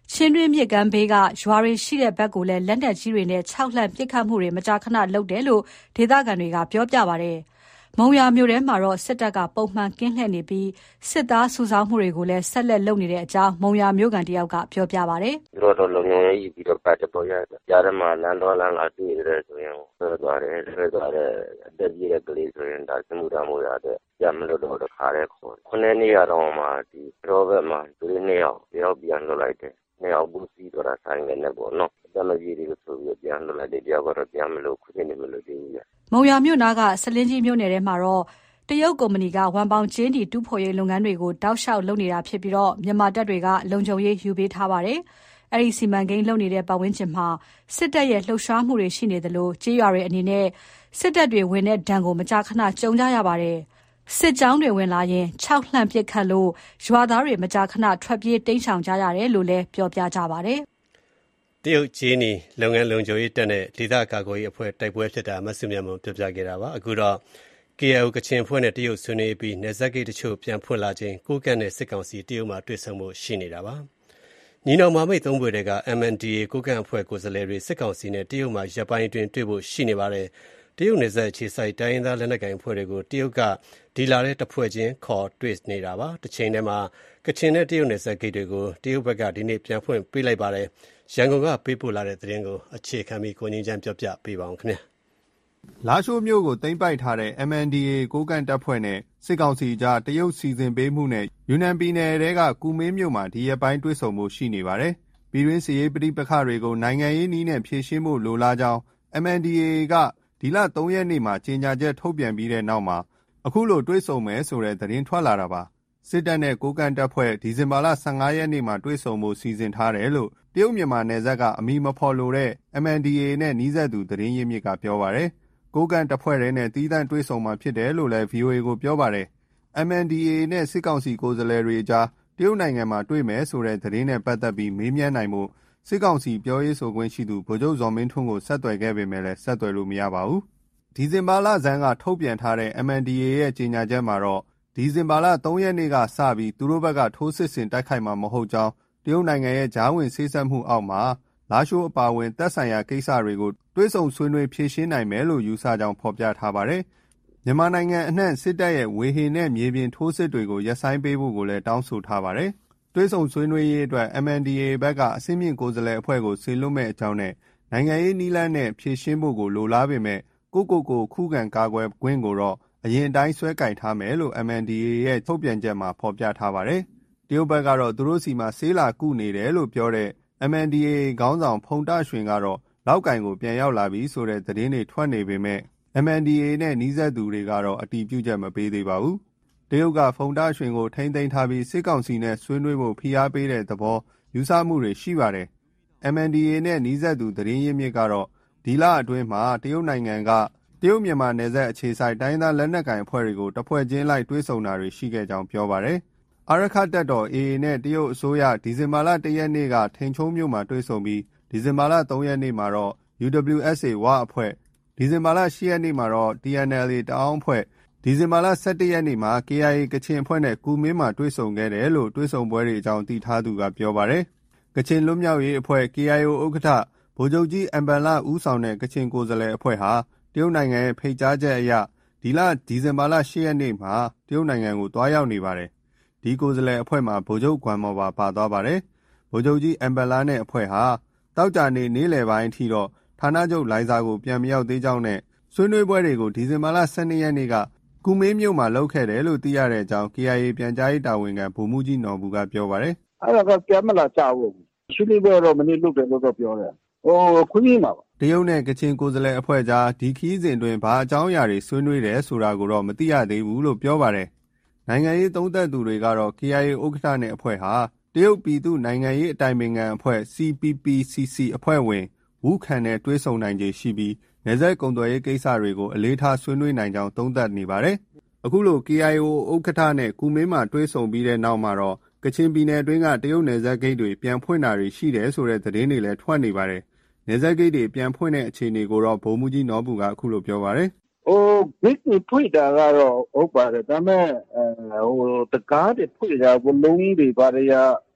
ချင်းတွင်းမြစ်ကမ်းဘေးကရွာတွေရှိတဲ့ဘက်ကိုလည်းလက်နက်ကြီးတွေနဲ့ခြောက်လှန့်ပစ်ခတ်မှုတွေမကြာခဏလုပ်တယ်လို့ဒေသခံတွေကပြောပြပါတယ်။မုံရွာမြို့ထဲမှာတော့စစ်တပ်ကပုံမှန်ကင်းလှည့်နေပြီးစစ်သားစုဆောင်းမှုတွေကိုလည်းဆက်လက်လုပ်နေတဲ့အကြောင်းမုံရွာမြို့ကန်တယောက်ကပြောပြပါတယ်။တို့တော့လုံငုံရေးပြီးတော့ပတ်တော့ရကြားထဲမှာလမ်းတော်လမ်းလာတွေ့ရတယ်ဆိုရင်ဆွဲသွားတယ်ဆွဲသွားတယ်အတက်ကြီးတဲ့ကလေးဆိုရင်ဒါစမှုတာမို့ရတဲ့ရမလို့တော့တခါတည်းခေါ်ခုနှစ်နေ့ရတော့မှဒီရောဘက်မှာသူတွေနှစ်ယောက်တယောက်ပြန်လွတ်လိုက်တယ်နှစ်ယောက်ဘူးစီတော့ဆိုင်နေတယ်ပေါ့နော်တမကြီးတွေကိုဆိုပြီးပြန်လွတ်လိုက်တယ်တယောက်ကတော့ပြန်မလို့ခုနေမလို့တည်ရမုံရွာမြို့နာကဆလင်းကြီးမြို့နယ်ထဲမှာတော့တရုတ်ကုမ္ပဏီကဝန်ပေါင်ကျင်းတီတူးဖော်ရေးလုပ်ငန်းတွေကိုတောက်လျှောက်လုပ်နေတာဖြစ်ပြီးတော့မြန်မာတပ်တွေကလုံခြုံရေးယူပေးထားပါတယ်။အဲဒီစီမံကိန်းလုပ်နေတဲ့ပတ်ဝန်းကျင်မှာစစ်တပ်ရဲ့လှုပ်ရှားမှုတွေရှိနေသလိုကြေးရွာတွေအနေနဲ့စစ်တပ်တွေဝင်တဲ့ဒဏ်ကိုမကြာခဏကြုံကြရပါတယ်။စစ်ကြောင်းတွေဝင်လာရင်ခြောက်လှန့်ပစ်ခတ်လို့ရွာသားတွေမကြာခဏထွက်ပြေးတိမ်းရှောင်ကြရတယ်လို့လည်းပြောပြကြပါတယ်။တရုတ်ကြေးနီလုပ်ငန်းလုံခြုံရေးတပ်နဲ့ဒေသကာကွယ်ရေးအဖွဲ့တိုက်ပွဲဖြစ်တာမဆုမြတ်မပြောပြခဲ့တာပါ။အခုတော့ကေအို ကချင်အဖွဲ့နဲ့တရုတ်ဆွေးနွေးပြီးနယ်စပ်ဂိတ်တချို့ပြန်ဖွင့်လာခြင်းကိုကန့်နဲ့စစ်ကောင်စီတရုတ်မှာတွေ့ဆုံမှုရှိနေတာပါ။ညီနောင်မမိတ်သုံးဖွဲ့တွေက အမ် အန် ဒီ အေ ကိုကန့်အဖွဲ့ကိုယ်စားလှယ်တွေစစ်ကောင်စီနဲ့တရုတ်မှာရပ်ပိုင်းအတွင်းတွေ့ဖို့ရှိနေပါတယ်။တရုတ်နယ်စပ်အခြေစိုက်တိုင်းရင်းသားလက်နက်ကိုင်အဖွဲ့တွေကိုတရုတ်ကဒီလာတဲ့တစ်ဖွဲ့ချင်းခေါ်တွေ့နေတာပါ။တစ်ချိန်တည်းမှာကချင်နဲ့တရုတ်နယ်စပ်ဂိတ်တွေကိုတရုတ်ဘက်ကဒီနေ့ပြန်ဖွင့်ပေးလိုက်ပါတယ်။ရန်ကုန်ကပေးပို့လာတဲ့သတင်းကိုအခြေခံပြီးကိုငင်းချမ်းပြောပြပေးပါအောင်ခင်ဗျာ။လားရှိုးမြို့ကိုသိမ်းပိုက်ထားတဲ့ အမ် အန် ဒီ အေ ကိုကန့်တပ်ဖွဲ့နဲ့စစ်ကောင်စီကြားတရုတ်စီစဉ်ပေးမှုနဲ့ယူနန်ပြည်နယ်ထဲကကူမင်းမြို့မှာဒီရက်ပိုင်းတွေ့ဆုံမှုရှိနေပါတယ်။ပြည်တွင်းစစ်ရေးပဋိပက္ခတွေကိုနိုင်ငံရေးနည်းနဲ့ဖြေရှင်းဖို့လိုလားကြောင်း အမ် အန် ဒီ အေ ကဒီလသုံးရက်နေ့မှာကြေညာချက်ထုတ်ပြန်ပြီးတဲ့နောက်မှာအခုလိုတွေ့ဆုံမယ်ဆိုတဲ့သတင်းထွက်လာတာပါ။စစ်တပ်နဲ့ကိုကန့်တပ်ဖွဲ့ဒီဇင်ဘာလဆန်းငါရက်နေ့မှာတွေ့ဆုံမှုစီစဉ်ထားတယ်လို့တရုတ်မြန်မာနယ်စပ်ကအမည်မဖော်လိုတဲ့ အမ် အန် ဒီ အေ နဲ့နီးစပ်သူသတင်းရင်းမြစ်ကပြောပါတယ်။ကိုကန့်တပ်ဖွဲ့ရဲနဲ့တီးတန့်တွေ့ဆုံမှာဖြစ်တယ်လို့လည်း ဗီအိုအေ ကိုပြောပါတယ်။ အမ် အန် ဒီ အေ နဲ့စစ်ကောင်စီကိုယ်စားလှယ်တွေကြားတရုတ်နိုင်ငံမှာတွေ့မယ်ဆိုတဲ့သတင်းနဲ့ပတ်သက်ပြီးမေးမြန်းနိုင်မှုစစ်ကောင်စီပြောရေးဆိုခွင့်ရှိသူဗိုလ်ချုပ်ဇော်မင်းထွန်းကိုဆက်သွယ်ခဲ့ပေမဲ့လည်းဆက်သွယ်လို့မရပါဘူး။ဒီဇင်ဘာလဆန်းကထုတ်ပြန်ထားတဲ့ အမ် အန် ဒီ အေ ရဲ့ကြေညာချက်မှာတော့ဒီဇင်ဘာလသုံးရက်နေ့ကစပြီးသူတို့ဘက်ကထိုးစစ်ဆင်တိုက်ခိုက်မှာမဟုတ်ကြောင်းတရုတ်နိုင်ငံရဲ့ကြားဝင်ဆေးဆက်မှုအောက်မှာလားရှိုးအပါအဝင်သက်ဆိုင်ရာကိစ္စတွေကိုတွဲဆုံဆွေးနွေးဖြေရှင်းနိုင်မယ်လို့ယူဆကြောင်းဖော်ပြထားပါတယ်။မြန်မာနိုင်ငံအနှံ့စစ်တပ်ရဲ့ဝေဟင်နဲ့မြေပြင်ထိုးစစ်တွေကိုရပ်ဆိုင်းပေးဖို့ကိုလည်းတောင်းဆိုထားပါတယ်။တွဲဆုံဆွေးနွေးရေးအတွက် အမ် အန် ဒီ အေ ဘက်ကအဆင့်မြင့်ကိုယ်စားလှယ်အဖွဲ့ကိုစေလွှတ်မဲ့အကြောင်းနဲ့နိုင်ငံရေးနည်းလမ်းနဲ့ဖြေရှင်းဖို့ကိုလိုလားပေမဲ့ကိုကိုကိုခုခံကာကွယ်ခွင့်ကိုတော့အရင်အတိုင်းဆွဲကင်ထားမယ်လို့ အမ် အန် ဒီ အေ ရဲ့ထုတ်ပြန်ချက်မှာဖော်ပြထားပါတယ်။တရုတ်ဘက်ကတော့သူတို့စီမှာဆေးလာကုနေတယ်လို့ပြောတဲ့ အမ် အန် ဒီ အေ ခေါင်းဆောင်ဖုန်တရွှင်ကတော့လောက်ကင်ကိုပြန်ရောက်လာပြီဆိုတဲ့သတင်းတွေထွက်နေပေမဲ့ အမ် အန် ဒီ အေ နဲ့နီးစပ်သူတွေကတော့အတည်ပြုချက်မပေးသေးပါဘူး။တရုတ်ကဖုန်တရွှင်ကိုထိန်းသိမ်းထားပြီးစစ်ကောင်စီနဲ့ဆွေးနွေးဖို့ဖိအားပေးတဲ့သဘောယူဆမှုတွေရှိပါတယ်။ အမ် အန် ဒီ အေ နဲ့နီးစပ်သူသတင်းရင်းမြစ်ကတော့ဒီလအတွင်းမှာတရုတ်နိုင်ငံကတရုတ်မြန်မာနယ်စပ်အခြေစိုက်တိုင်းသားလက်နက်ကိုင်အဖွဲ့တွေကိုတစ်ဖွဲ့ချင်းလိုက်တွေးဆုံတာတွေရှိခဲ့ကြောင်းပြောပါတယ်။အာရခတပ်တော် အေ အေ နဲ့တရုတ်အစိုးရဒီဇင်ဘာလတစ်ရက်နေ့ကထိန်ချုံးမြို့မှာတွေ့ဆုံပြီးဒီဇင်ဘာလသုံးရက်နေ့မှာတော့ ယူ ဒဗ်လိူ အက်စ် အေ ဝအဖွဲ့ဒီဇင်ဘာလရှစ်ရက်နေ့မှာတော့ တီ အန် အယ်လ် အေ တအောင်းအဖွဲ့ဒီဇင်ဘာလဆယ့်တစ်ရက်နေ့မှာ ကေ အိုင် အေ ကချင်အဖွဲ့နဲ့ကူမင်းမှာတွေ့ဆုံခဲ့တယ်လို့တွေ့ဆုံပွဲတွေအကြောင်းသိထားသူကပြောပါတယ်။ကချင်လွတ်မြောက်ရေးအဖွဲ့ ကေ အိုင် အို ဥက္ကဋ္ဌဗိုလ်ချုပ်ကြီးအမ်ဘန်လဦးဆောင်တဲ့ကချင်ကိုယ်စားလှယ်အဖွဲ့ဟာတရုတ်နိုင်ငံရဲ့ဖိတ်ကြားချက်အရဒီလဒီဇင်ဘာလရှစ်ရက်နေ့မှာတရုတ်နိုင်ငံကိုတွားရောက်နေပါတယ်။ဒီကိုယ်စားလှယ်အဖွဲ့မှာဗိုလ်ချုပ်ဂွမ်မော်ပါပါသွားပါတယ်။ဗိုလ်ချုပ်ကြီးအမ်ဘန်လနဲ့အဖွဲ့ဟာတောက်ကြနေနေ့လယ်ပိုင်းအထိတော့ဌာနချုပ်လိုင်ဇာကိုပြန်မရောက်သေးကြောင်းနဲ့ဆွေးနွေးပွဲတွေကိုဒီဇင်ဘာလဆယ့်နှစ်ရက်နေ့ကကူမင်းမြို့မှာလုပ်ခဲ့တယ်လို့သိရတဲ့အကြောင်း ကေ အိုင် အေ ပြန်ကြားရေးတာဝန်ခံဗိုလ်မှူးကြီးနော်ဘူကပြောပါတယ်။အဲ့ဒါကပြန်မလာကြဘူး။ရှင်းလင်းပွဲတော့မနေ့လုပ်တယ်လို့တော့ပြောတယ်။ဟိုခွင့်ရမှာပါ။တရုတ်နဲ့ကချင်ကိုယ်စားလှယ်အဖွဲ့ကြားဒီခီးစဉ်တွင်ဘာအကြောင်းအရာတွေဆွေးနွေးတယ်ဆိုတာကိုတော့မသိရသေးဘူးလို့ပြောပါတယ်။နိုင်ငံရေးသုံးသပ်သူတွေကတော့ ကေ အိုင် အေ ဥက္ကဋ္ဌနဲ့အဖွဲ့ဟာတရုတ်ပြည်သူ့နိုင်ငံရေးအတိုင်ပင်ခံအဖွဲ့ စီ ပီ ပီ စီ စီ အဖွဲ့ဝင်ဝူခန်နဲ့တွဲဆုံနိုင်ခြေရှိပြီးနယ်စပ်ကုန်သွယ်ရေးကိစ္စတွေကိုအလေးထားဆွေးနွေးနိုင်ကြောင်းသုံးသပ်နေပါတယ်။အခုလို ကေ အိုင် အို ဥက္ကဋ္ဌနဲ့ကူမင်းမှာတွဲဆုံပြီးတဲ့နောက်မှာတော့ကချင်ပြည်နယ်အတွင်းကတရုတ်နယ်စပ်ဂိတ်တွေပြန်ဖွင့်တာတွေရှိတယ်ဆိုတဲ့သတင်းတွေလည်းထွက်နေပါတယ်။နယ်စပ်ဂိတ်တွေပြန်ဖွင့်တဲ့အခြေအနေကိုတော့ဗိုလ်မှူးကြီးနော်ဘူကအခုလိုပြောပါတယ်။ဟိုဂိတ်တွေဖွင့်တာကတော့ဟုတ်ပါတယ်ဒါပေမဲ့ဟိုတကားတွေဖွင့်တာဘလုံးတွေဘာတွေက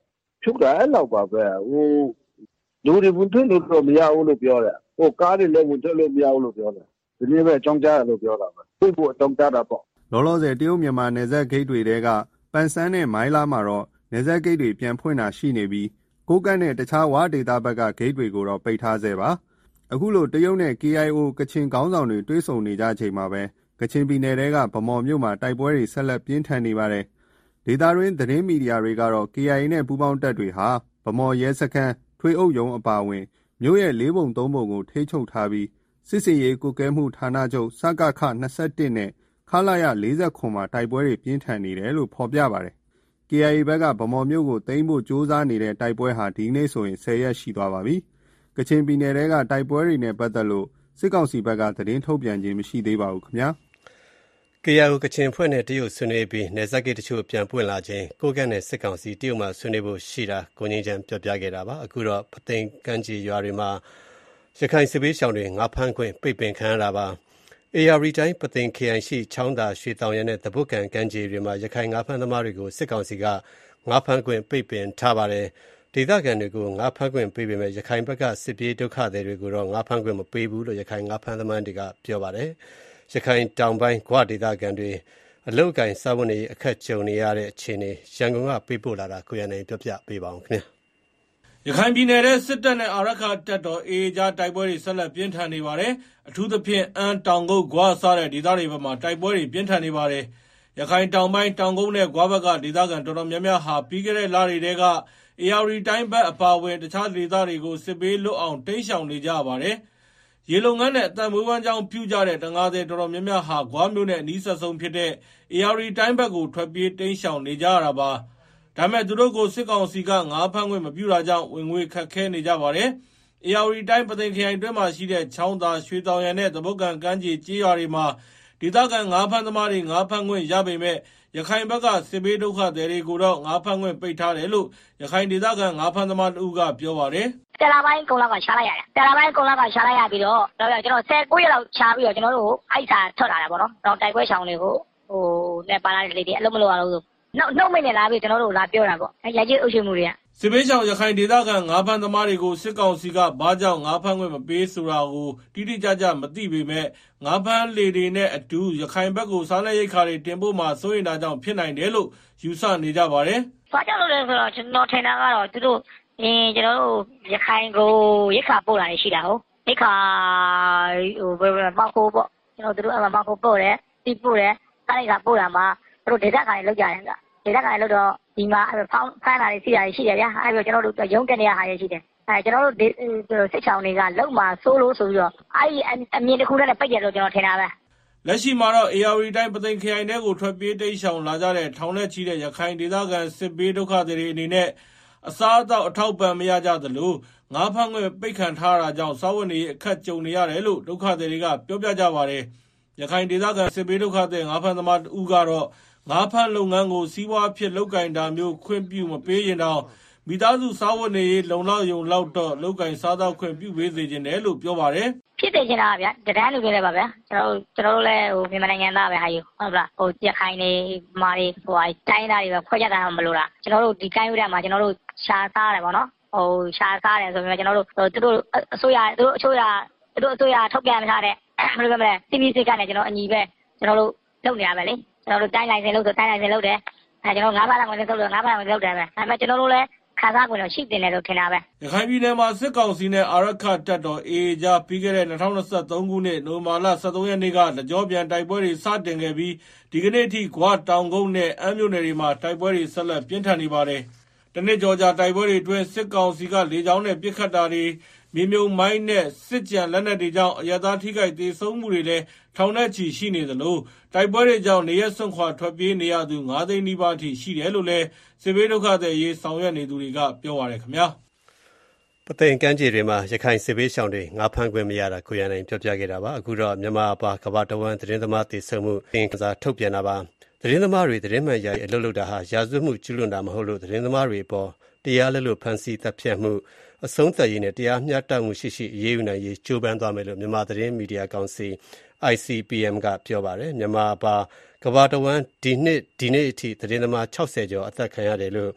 ဖြုတ်တာအဲ့လောက်ပါပဲဟိုလူတွေဝင်ထွက်လို့တော့မရဘူးလို့ပြောတယ်ဟိုကားတွေလည်းဝင်ထွက်လို့မရဘူးလို့ပြောတယ်ဒီနေ့ပဲအကြောင်းကြားရလို့ပြောတာပဲပြဖို့အကြောင်းကြားတာပေါ့လောလောဆယ်တရုတ်မြန်မာနယ်စပ်ဂိတ်တွေတဲကပန်ဆန်းနဲ့မိုင်းလာမှာတော့နယ်စပ်ဂိတ်တွေပြန်ဖွင့်တာရှိနေပြီးကိုကန့်နဲ့တခြားဝါဒေသဘက်ကဂိတ်တွေကိုတော့ပိတ်ထားဆဲပါအခုလိုတရုတ်နဲ့ ကေ အိုင် အို ကချင်ခေါင်းဆောင်တွေတွဲဆုံနေကြချိန်မှာပဲကချင်ပြည်နယ်တဲကဗမော်မြို့မှာတိုက်ပွဲတွေဆက်လက်ပြင်းထန်နေပါတယ်ဒေသတွင်းသတင်းမီဒီယာတွေကတော့ ကေ အိုင် အေ နဲ့ပူးပေါင်းတပ်တွေဟာဗမော်ရဲစခန်းထွေအုပ်ရုံးအပါအဝင်မြို့ရဲ့လေးပုံသုံးပုံကိုထိန်းချုပ်ထားပြီးစစ်စေရေးကုကဲမှုဌာနချုပ်စကခ၂၁နဲ့ခလာရ၄၇မှာတိုက်ပွဲတွေပြင်းထန်နေတယ်လို့ဖော်ပြပါတယ်။ ကေ အိုင် အေ ဘက်ကဗမော်မြို့ကိုသိမ်းဖို့ကြိုးစားနေတဲ့တိုက်ပွဲဟာဒီနေ့ဆိုရင်ဆယ်ရက်ရှိသွားပါပြီ။ကချင်ပြည်နယ်ထဲကတိုက်ပွဲတွေနဲ့ပတ်သက်လို့စစ်ကောင်စီဘက်ကသတင်းထုတ်ပြန်ခြင်းမရှိသေးပါဘူးခင်ဗျာ။ ကေ အိုင် အို ကချင်ဖွဲ့နဲ့တရုတ်ဆွေးနွေးပြီးနယ်စပ်ဂိတ်တချို့ပြန်ပွင့်လာခြင်းကိုကန့်နဲ့စစ်ကောင်စီတရုတ်မှဆွေးနွေးဖို့ရှိတာကိုငင်းချမ်းပြောပြခဲ့တာပါအခုတော့ပသိမ်ကမ်းခြေရွာတွေမှာရခိုင်စစ်ဘေးရှောင်တွေငါးဖမ်းခွင့်ပိတ်ပင်ခံရတာပါအေအာရီတိုင်းပသိမ်ခရိုင်ရှိချောင်းသာရွှေတောင်ရနဲ့တပုတ်ကန်ကမ်းခြေတွေမှာရခိုင်ငါးဖမ်းသမားတွေကိုစစ်ကောင်စီကငါးဖမ်းခွင့်ပိတ်ပင်ထားပါတယ်ဒေသခံတွေကိုငါးဖမ်းခွင့်ပေးပေမဲ့ရခိုင်ဘက်ကစစ်ပြေးဒုက္ခသည်တွေကိုတော့ငါးဖမ်းခွင့်မပေးဘူးလို့ရခိုင်ငါးဖမ်းသမားတွေကပြောပါတယ်ရခိုင်တောင်ပိုင်းဂွဒေသခံတွေအလုတ်ကိုင်းစားဝန်တွေအခက်ကြုံနေရတဲ့အခြေအနေရန်ကုန်ကပေးပို့လာတာကိုရနိုင်ပြောပြပေးပါအောင်ခင်ဗျာရခိုင်ပြည်နယ်ထဲစစ်တပ်နဲ့အာရက္ခတပ်တော် အေအေ ကြားတိုက်ပွဲတွေဆက်လက်ပြင်းထန်နေပါတယ်။အထူးသဖြင့်အမ်းတောင်ကုတ်ဂွစတဲ့ဒေသတွေဘက်မှာတိုက်ပွဲတွေပြင်းထန်နေပါတယ်။ရခိုင်တောင်ပိုင်းတောင်ကုတ်နဲ့ဂွဘက်ကဒေသခံတော်တော်များများဟာပြီးခဲ့တဲ့လတွေထဲကအေအာရီတိုင်းဘက်အပါအဝင်တခြားဒေသတွေကိုစစ်ဘေးလွတ်အောင်တိမ်းရှောင်နေကြပါတယ်။ရေလုံငန်းနဲ့အတန်မွေးဝမ်းကြောင်းပြုကြတဲ့တံငါးသည်တော်တော်များများဟာဂွမြို့နဲ့အနီးဆက်ဆုံးဖြစ်တဲ့အေအာရီတိုင်းဘက်ကိုထွက်ပြေးတိမ်းရှောင်နေကြရတာပါ။ဒါမဲ့သူတို့ကိုစစ်ကောင်စီကငါးဖမ်းခွင့်မပြုတာကြောင့်ဝင်ငွေခက်ခဲနေကြပါတယ်။အေအာရီတိုင်းပသိမ်ခရိုင်တွင်းမှာရှိတဲ့ချောင်းသာရွှေတောင်ရံနဲ့တပုတ်ကန်ကမ်းခြေကြေးရွာတွေမှာဒေသခံငါးဖမ်းသမားတွေငါးဖမ်းခွင့်ရပေမဲ့ရခိုင်ဘက်ကစစ်ဘေးဒုက္ခသည်တွေကိုတော့ငါးဖမ်းခွင့်ပိတ်ထားတယ်လို့ရခိုင်ဒေသခံငါးဖမ်းသမားတို့ကပြောပါတယ်။တယ်လာပိုင်းကုန်းလောက်ကရှားလိုက်ရတယ်။တယ်လာပိုင်းကုန်းလောက်ကရှားလိုက်ရပြီးတော့တော့ကျွန်တော်ဆယ်ကိုးရက်လောက်ရှားပြီးတော့ကျွန်တော်တို့အိုက်စာထွက်လာတာပေါ့နော်။တော့တိုက်ပွဲရှောင်တွေကိုဟိုနဲ့ပါလာတဲ့လေတွေအလုံးမလို့ရလို့နှုတ်နှုတ်မိတ်နဲ့လာပြီးကျွန်တော်တို့လာပြောတာပေါ့အဲရကြီးအုပ်ချုပ်မှုတွေကစစ်ဘေးရှောင်ရခိုင်ဒေသခံငါးဖမ်းသမားတွေကိုစစ်ကောင်စီကဘာကြောင့်ငါးဖမ်းခွင့်မပေးဆိုတာကိုတိတိကျကျမသိပေမဲ့ငါးဖမ်းလေတွေနဲ့အတူရခိုင်ဘက်ကိုစားနပ်ရိက္ခာတွေတင်ပို့မှစိုးရင်တာကြောင့်ဖြစ်နိုင်တယ်လို့ယူဆနေကြပါတယ်။ဘာကြောင့်လို့လဲဆိုတော့ကျွန်တော်ထင်တာကတော့သူတို့အင်းကျွန်တော်တို့ရခိုင်ကိုရိက္ခာပို့လာနေရှိတာဟုတ်ရိက္ခာဟိုဘယ်မှာကိုပေါ့ကျွန်တော်တို့အမှမကိုပို့တယ်တီးပို့တယ်စားရိက္ခာပို့လာမှသူတို့ဒေသခံတွေလောက်ကြတယ်ကဒေသခံတွေလောက်တော့ဒီမှာဖောင်းဖမ်းတာတွေစီးတာတွေရှိတယ်ဗျာအဲပြီးတော့ကျွန်တော်တို့ရုံးတက်နေရဟာတွေရှိတယ်အဲကျွန်တော်တို့စစ်ချောင်းတွေကလောက်မှစိုးလို့ဆိုပြီးတော့အဲဒီအမြင်တစ်ခုနဲ့ပိတ်တယ်လို့ကျွန်တော်ထင်တာပဲလက်ရှိမှာတော့အေအာရီတိုင်းပသိမ်ခရိုင်ထဲကိုထွက်ပြေးတိမ်းရှောင်လာကြတဲ့ထောင်နဲ့ချီတဲ့ရခိုင်ဒေသခံစစ်ဘေးဒုက္ခသည်တွေအနေနဲ့အစားအသောက်အထောက်ပံ့မရကြသလိုငါးဖမ်းခွင့်ပိတ်ခံထားတာကြောင့်စားဝတ်နေရေးအခက်ကြုံနေရတယ်လို့ဒုက္ခသည်တွေကပြောပြကြပါတယ်ရခိုင်ဒေသခံစစ်ဘေးဒုက္ခသည်ငါးဖမ်းသမားတူကတော့ငါးဖမ်းလုပ်ငန်းကိုစီးပွားဖြစ်လုပ်ကင်တာမျိုးခွင့်ပြုမပေးရင်တော့မိသားစုစားဝတ်နေရေးလုံလောက်ယုံလောက်တော့လုပ်ကင်စားသောက်ခွင့်ပြုပေးစေခြင်းတယ်လို့ပြောပါတယ်ဖြစ်တယ်ကျင်တာဗျာတန်းလူတွေလည်းပါဗျာကျွန်တော်ကျွန်တော်တို့လည်းဟိုမြန်မာနိုင်ငံသားပဲဟာယူဟုတ်လားဟိုရခိုင်နေမာတွေဟိုတိုင်းသားတွေပဲခွဲခြားတာမလို့လားကျွန်တော်တို့ဒီကိုင်းဥဒမှာကျွန်တော်တို့ရှာစားတယ်ပေါ့နော်ဟိုရှာစားတယ်ဆိုပြီးကျွန်တော်တို့သူတို့အစိုးရသူတို့အစိုးရသူတို့အစိုးရထုတ်ပြန်ထားတဲ့ဘယ်လိုပြောမလဲစီမီစစ်ကနေကျွန်တော်အညီပဲကျွန်တော်တို့လုပ်နေရပဲလေကျွန်တော်တို့တိုင်းလိုက်စင်လို့ဆိုတိုင်းလိုက်စင်လုပ်တယ်အဲကျွန်တော်ငါးပါးလောက်ဝင်ထုတ်လို့ငါးပါးလောက်ဝင်ထုတ်တယ်ပဲဒါပေမဲ့ကျွန်တော်တို့လည်းခါးစားခွင့်တော့ရှိတင်တယ်လို့ထင်တာပဲရခိုင်ပြည်နယ်မှာစစ်ကောင်စီနဲ့အာရက္ခတပ်တော် အေအေ ကြားပြီးခဲ့တဲ့၂၀၂၃ခုနှစ်နိုဝင်ဘာလ၁၃ရက်နေ့ကလက်ကြောပြန်တိုက်ပွဲတွေစတင်ခဲ့ပြီးဒီကနေ့အထိဂွတောင်ကုန်းနဲ့အမ်းမြို့နယ်တွေမှာတိုက်ပွဲတွေဆက်လက်ပြင်းထန်နေပါတယ်တနစ်ကျော်ကြာတိုက်ပွဲတွေအတွင်းစစ်ကောင်စီကလေကြောင်းနဲ့ပစ်ခတ်တာတွေမြေမြုံမိုင်းနဲ့စစ်ကြံလက်နက်တွေကြောင့်အရသာထိခိုက်သေးဆုံးမှုတွေလည်းထောင်နဲ့ချီရှိနေသလိုတိုက်ပွဲတွေကြောင့်နေရစွန့်ခွာထွက်ပြေးနေရသူငါးသိန်းနီးပါးထိရှိတယ်လို့လည်းစစ်ဘေးဒုက္ခသည်ရေးဆောင်ရွက်နေသူတွေကပြောပါရခင်ဗျာပသိမ်ကမ်းခြေတွေမှာရခိုင်စစ်ဘေးရှောင်တွေငါးဖမ်းခွင့်မရတာကိုရနိုင်ပြောပြခဲ့တာပါအခုတော့မြန်မာအပါကဘာတဝမ်းသတင်းသမားတည်ဆုံမှုသင်ခန်းစာထုတ်ပြန်တာပါသတင်းသမားတွေသတင်းမှန်ရာအလုပ်လုပ်တာဟာရာဇဝတ်မှုကျူးလွန်တာမဟုတ်လို့သတင်းသမားတွေပေါ်တရားလက်လို့ဖန်ဆီးတပ်ဖြတ်မှုအဆုံးသတ်ရေးနဲ့တရားမျှတမှုရှိရှိအရေးယူနိုင်ရေးကြိုးပမ်းသွားမယ်လို့မြန်မာသတင်းမီဒီယာကောင်စီ အိုင် စီ ပီ အမ် ကပြောပါတယ်မြန်မာအပါကဘာတဝမ်းဒီနှစ်ဒီနေ့အထိသတင်းသမား၆၀ကျော်အသက်ခံရတယ်လို့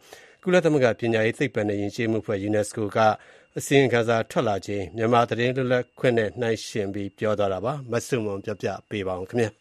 ကုလသမဂ္ဂပညာရေးသိပ္ပံနဲ့ယဉ်ကျေးမှုအဖွဲ့ UNESCO ကအစီရင်ခံစာထွက်လာချိန်မြန်မာသတင်းလွတ်လပ်ခွင့်နဲ့နှိုင်းယှဉ်ပြီးပြောသွားတာပါမဆုမွန်ပြောပြပေးပါအောင်ခင်ဗျာ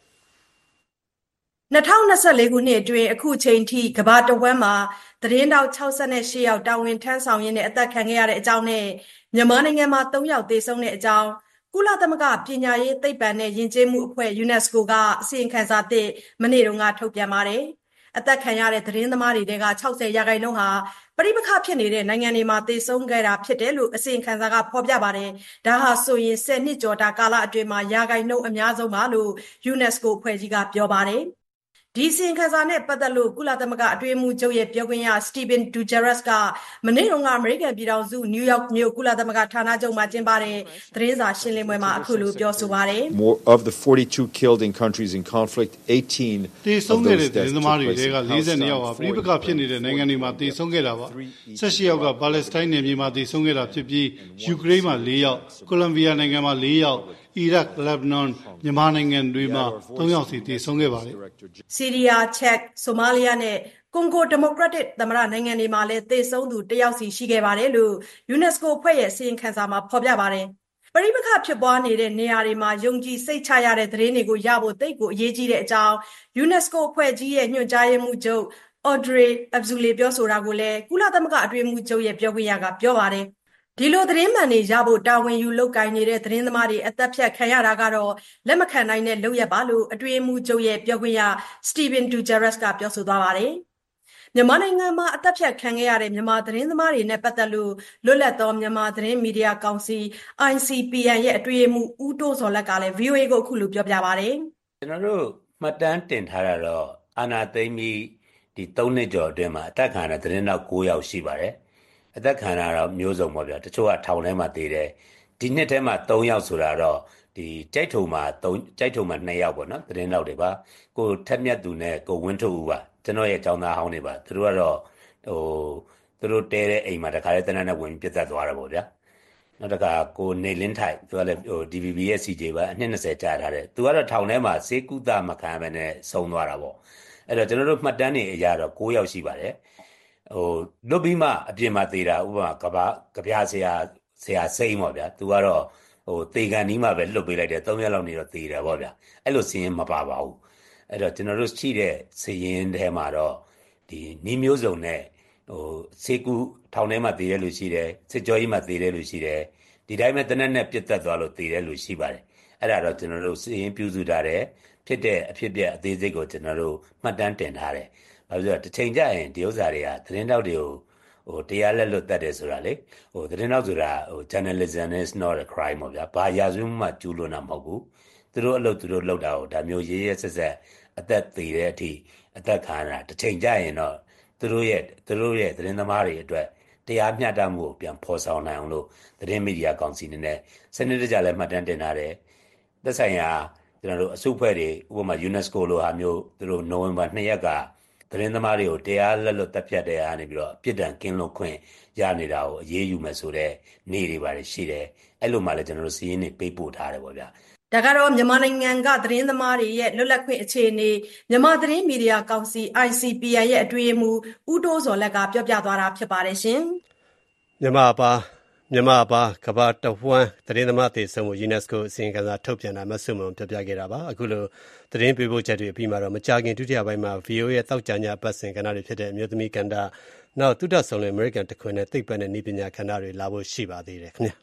၂၀၂၄ခုနှစ်အတွင်းအခုချိန်ထိကမ္ဘာတဝန်းမှာသတင်းတောက်၆၈ယောက်တာဝန်ထမ်းဆောင်ရင်းနဲ့အသက်ခံခဲ့ရတဲ့အကြောင်းနဲ့မြန်မာနိုင်ငံမှာ၃ယောက်သေဆုံးတဲ့အကြောင်းကုလသမဂ္ဂပညာရေးသိပ္ပံနဲ့ယဉ်ကျေးမှုအဖွဲ့ UNESCO ကအစီရင်ခံစာသစ်မနေ့တုန်းကထုတ်ပြန်ပါတယ်။အသက်ခံရတဲ့သတင်းသမားတွေထဲက၆၀ရာခိုင်နှုန်းဟာပဋိပက္ခဖြစ်နေတဲ့နိုင်ငံတွေမှာသေဆုံးခဲ့တာဖြစ်တယ်လို့အစီရင်ခံစာကဖော်ပြပါတယ်။ဒါဟာဆိုရင်၁၀နှစ်ကျော်တာကာလအတွင်းမှာရာခိုင်နှုန်းအများဆုံးပါလို့ UNESCO အဖွဲ့ကြီးကပြောပါတယ်။ဒီအစီရင်ခံစာနဲ့ပတ်သက်လို့ကုလသမဂ္ဂအတွင်းရေးမှူးချုပ်ရဲ့ပြောခွင့်ရ Stephane Dujarric ကမနေ့တုန်းကအမေရိကန်ပြည်ထောင်စုနယူးယောက်မြို့ကုလသမဂ္ဂဌာနချုပ်မှာကျင်းပတဲ့သတင်းစာရှင်းလင်းပွဲမှာအခုလိုပြောဆိုပါတယ်။ More of the forty-two killed in countries in conflict, eighteen သေဆုံးတဲ့သတင်းသမားတွေထဲက၄၂ယောက်ဟာပြည်ပကဖြစ်နေတဲ့နိုင်ငံတွေမှာသေဆုံးခဲ့တာပါ။၁၈ယောက်ကပါလက်စတိုင်းနယ်မြေမှာသေဆုံးခဲ့တာဖြစ်ပြီးယူကရိန်းမှာ၄ယောက်၊ကိုလံဘီယာနိုင်ငံမှာ၄ယောက်အီရတ်၊လက်ဘနွန်၊မြန်မာနိုင်ငံတွေမှာ၃ယောက်စီသေဆုံးခဲ့ပါတယ်။ဆီးရီးယား၊ချက်၊ဆိုမာလီယာနဲ့ကွန်ဂိုဒီမိုကရက်တစ်သမ္မတနိုင်ငံတွေမှာလည်းသေဆုံးသူတစ်ယောက်စီရှိခဲ့ပါတယ်လို့ UNESCO အဖွဲ့ရဲ့အစီရင်ခံစာမှာဖော်ပြပါတယ်။ပဋိပက္ခဖြစ်ပွားနေတဲ့နေရာတွေမှာယုံကြည်စိတ်ချရတဲ့သတင်းတွေကိုရဖို့သိပ်ကိုအရေးကြီးတဲ့အကြောင်း UNESCO အဖွဲ့ကြီးရဲ့ညွှန်ကြားရေးမှူးချုပ် Audrey Azoulay ပြောဆိုတာကိုလည်းကုလသမဂ္ဂအတွင်းရေးမှူးချုပ်ရဲ့ပြောခွင့်ရကပြောပါတယ်။ဒီလိုသတင်းမှန်တွေရဖို့တာဝန်ယူလုပ်ကိုင်နေတဲ့သတင်းသမားတွေအသက်ဖြတ်ခံရတာကတော့လက်မခံနိုင်တဲ့လုပ်ရက်ပါလို့အတွင်းရေးမှူးချုပ်ရဲ့ပြောခွင့်ရ Stephane Dujarric ကပြောဆိုသွားပါတယ်။မြန်မာနိုင်ငံမှာအသက်ဖြတ်ခံခဲ့ရတဲ့မြန်မာသတင်းသမားတွေနဲ့ပတ်သက်လို့လွတ်လပ်သောမြန်မာသတင်းမီဒီယာကောင်စီ I C P N ရဲ့အတွင်းရေးမှူးဦးတိုးစော်လက်ကလည်း V O A ကိုအခုလိုပြောပြပါတယ်။ကျွန်တော်တို့မှတ်တမ်းတင်ထားတာတော့အာဏာသိမ်းပြီးဒီ၃နှစ်ကျော်အတွင်းမှာအသက်ခံရတဲ့သတင်းတော့၉ယောက်ရှိပါတယ်။အသက်ခံရတော့မျိုးစုံပေါ့ဗျာတချို့ကထောင်ထဲမှာတည်တယ်ဒီနှစ်ထဲမှာ၃ယောက်ဆိုတာတော့ဒီကြိုက်ထုံမှာ၃ကြိုက်ထုံမှာ၂ယောက်ပေါ့နော်သတင်းတော့တွေပါကိုထက်မြတ်သူနဲ့ကိုဝင်းထုတ်ဦးပါကျွန်တော်ရဲ့ចောင်းသားဟောင်းတွေပါသူတို့ကတော့ဟိုသူတို့တဲတဲ့အိမ်မှာတခါလေတနက်နဲ့ဝင်ပြတ်သက်သွားတာပေါ့ဗျာနောက်တခါကိုနေလင်းထိုက်သူကလည်းဟို D V B ရဲ့ C J ပါအနှစ်၂၀ကြာထားတယ်သူကတော့ထောင်ထဲမှာစေကုသမခံရမယ်နဲ့ဆုံးသွားတာပေါ့အဲ့တော့ကျွန်တော်တို့မှတ်တမ်းတွေအရာတော့၉ယောက်ရှိပါတယ်ဟိုလွတ်ပြီးမှအပြင်မှာသေးတာဥပမာကဘာကဗျာဆရာဆရာစိမ့်ပေါ့ဗျာသူကတော့ဟိုတေကန်နီးမှပဲလွတ်ပေးလိုက်တယ်၃ရက်လောက်နေတော့သေးတယ်ပေါ့ဗျာအဲ့လိုစီရင်မပါပါဘူးအဲ့တော့ကျွန်တော်တို့ရှိတဲ့စီရင်ထဲမှာတော့ဒီနီးမျိုးစုံနဲ့ဟိုစေကူထောင်ထဲမှာသေးတယ်လို့ရှိတယ်စစ်ကြောကြီးမှာသေးတယ်လို့ရှိတယ်ဒီတိုင်းပဲတနက်နဲ့ပြတ်သက်သွားလို့သေးတယ်လို့ရှိပါတယ်အဲ့ဒါတော့ကျွန်တော်တို့စီရင်ပြုစုထားတယ်ဖြစ်တဲ့အဖြစ်ပြက်အသေးစိတ်ကိုကျွန်တော်တို့မှတ်တမ်းတင်ထားတယ်ဘာလို့လဲတစ်ချိန်ကြရင်ဒီဥစ္စာတွေကသတင်းတောက်တွေကိုဟိုတရားလက်လွတ်တတ်တယ်ဆိုတာလေဟိုသတင်းတောက်ဆိုတာဟို journalism is not a crime ပေါ့ဗျာဘာရာဇဝတ်မှကျူးလွန်တာမဟုတ်ဘူးသူတို့အလုပ်သူတို့လုပ်တာကိုဒါမျိုးရေးရဲဆက်ဆက်အသက်သေးတဲ့အထိအသက်ခံရတာတစ်ချိန်ကြရင်တော့သူတို့ရဲ့သူတို့ရဲ့သတင်းသမားတွေအတွက်တရားမျှတမှုကိုပြန်ဖော်ဆောင်နိုင်အောင်လို့သတင်းမီဒီယာကောင်စီနေနဲ့စနစ်တကျလည်းမှတ်တမ်းတင်ထားတယ်သက်ဆိုင်ရာကျွန်တော်တို့အစုအဖွဲ့တွေဥပမာ UNESCO လိုဟာမျိုးသူတို့နိုဝင်ဘာ၂ရက်ကသတင်းသမားတွေကိုတရားလက်လွတ်တပ်ဖြတ်တဲ့အားနေပြီးတော့ပြစ်ဒဏ်ကင်းလွတ်ခွင့်ရနေတာကိုအရေးယူမယ်ဆိုတဲ့နေ့တွေပါတယ်ရှိတယ်အဲ့လိုမှလည်းကျွန်တော်တို့စီးရင်နေပေးပို့ထားတယ်ပေါ့ဗျာဒါကတော့မြန်မာနိုင်ငံကသတင်းသမားတွေရဲ့လွတ်လပ်ခွင့်အခြေအနေမြန်မာသတင်းမီဒီယာကောင်စီ I C P N ရဲ့အတွင်းရေးမှူးဦးတိုးစော်လက်ကပြောပြသွားတာဖြစ်ပါတယ်ရှင်မြန်မာပါမြန်မာပါကဘာတဝမ်းသတင်းသမားတွေဆုံးမှု UNESCO အစီရင်ခံစာထုတ်ပြန်တာမဆုမွန်ပြောပြခဲ့တာပါအခုလိုသတင်းပေးပို့ချက်တွေအပြီးမှာတော့မကြာခင်ဒုတိယပိုင်းမှာ V O A ရဲ့တောက်ကြညာပတ်စင်ကဏ္ဍတွေဖြစ်တဲ့အမျိုးသမီးကဏ္ဍနောက်တုဒ္ဒဆောင်လည်း American တခွင်နဲ့သိပ္ပံနဲ့နည်းပညာကဏ္ဍတွေလာဖို့ရှိပါသေးတယ်ခင်ဗျာ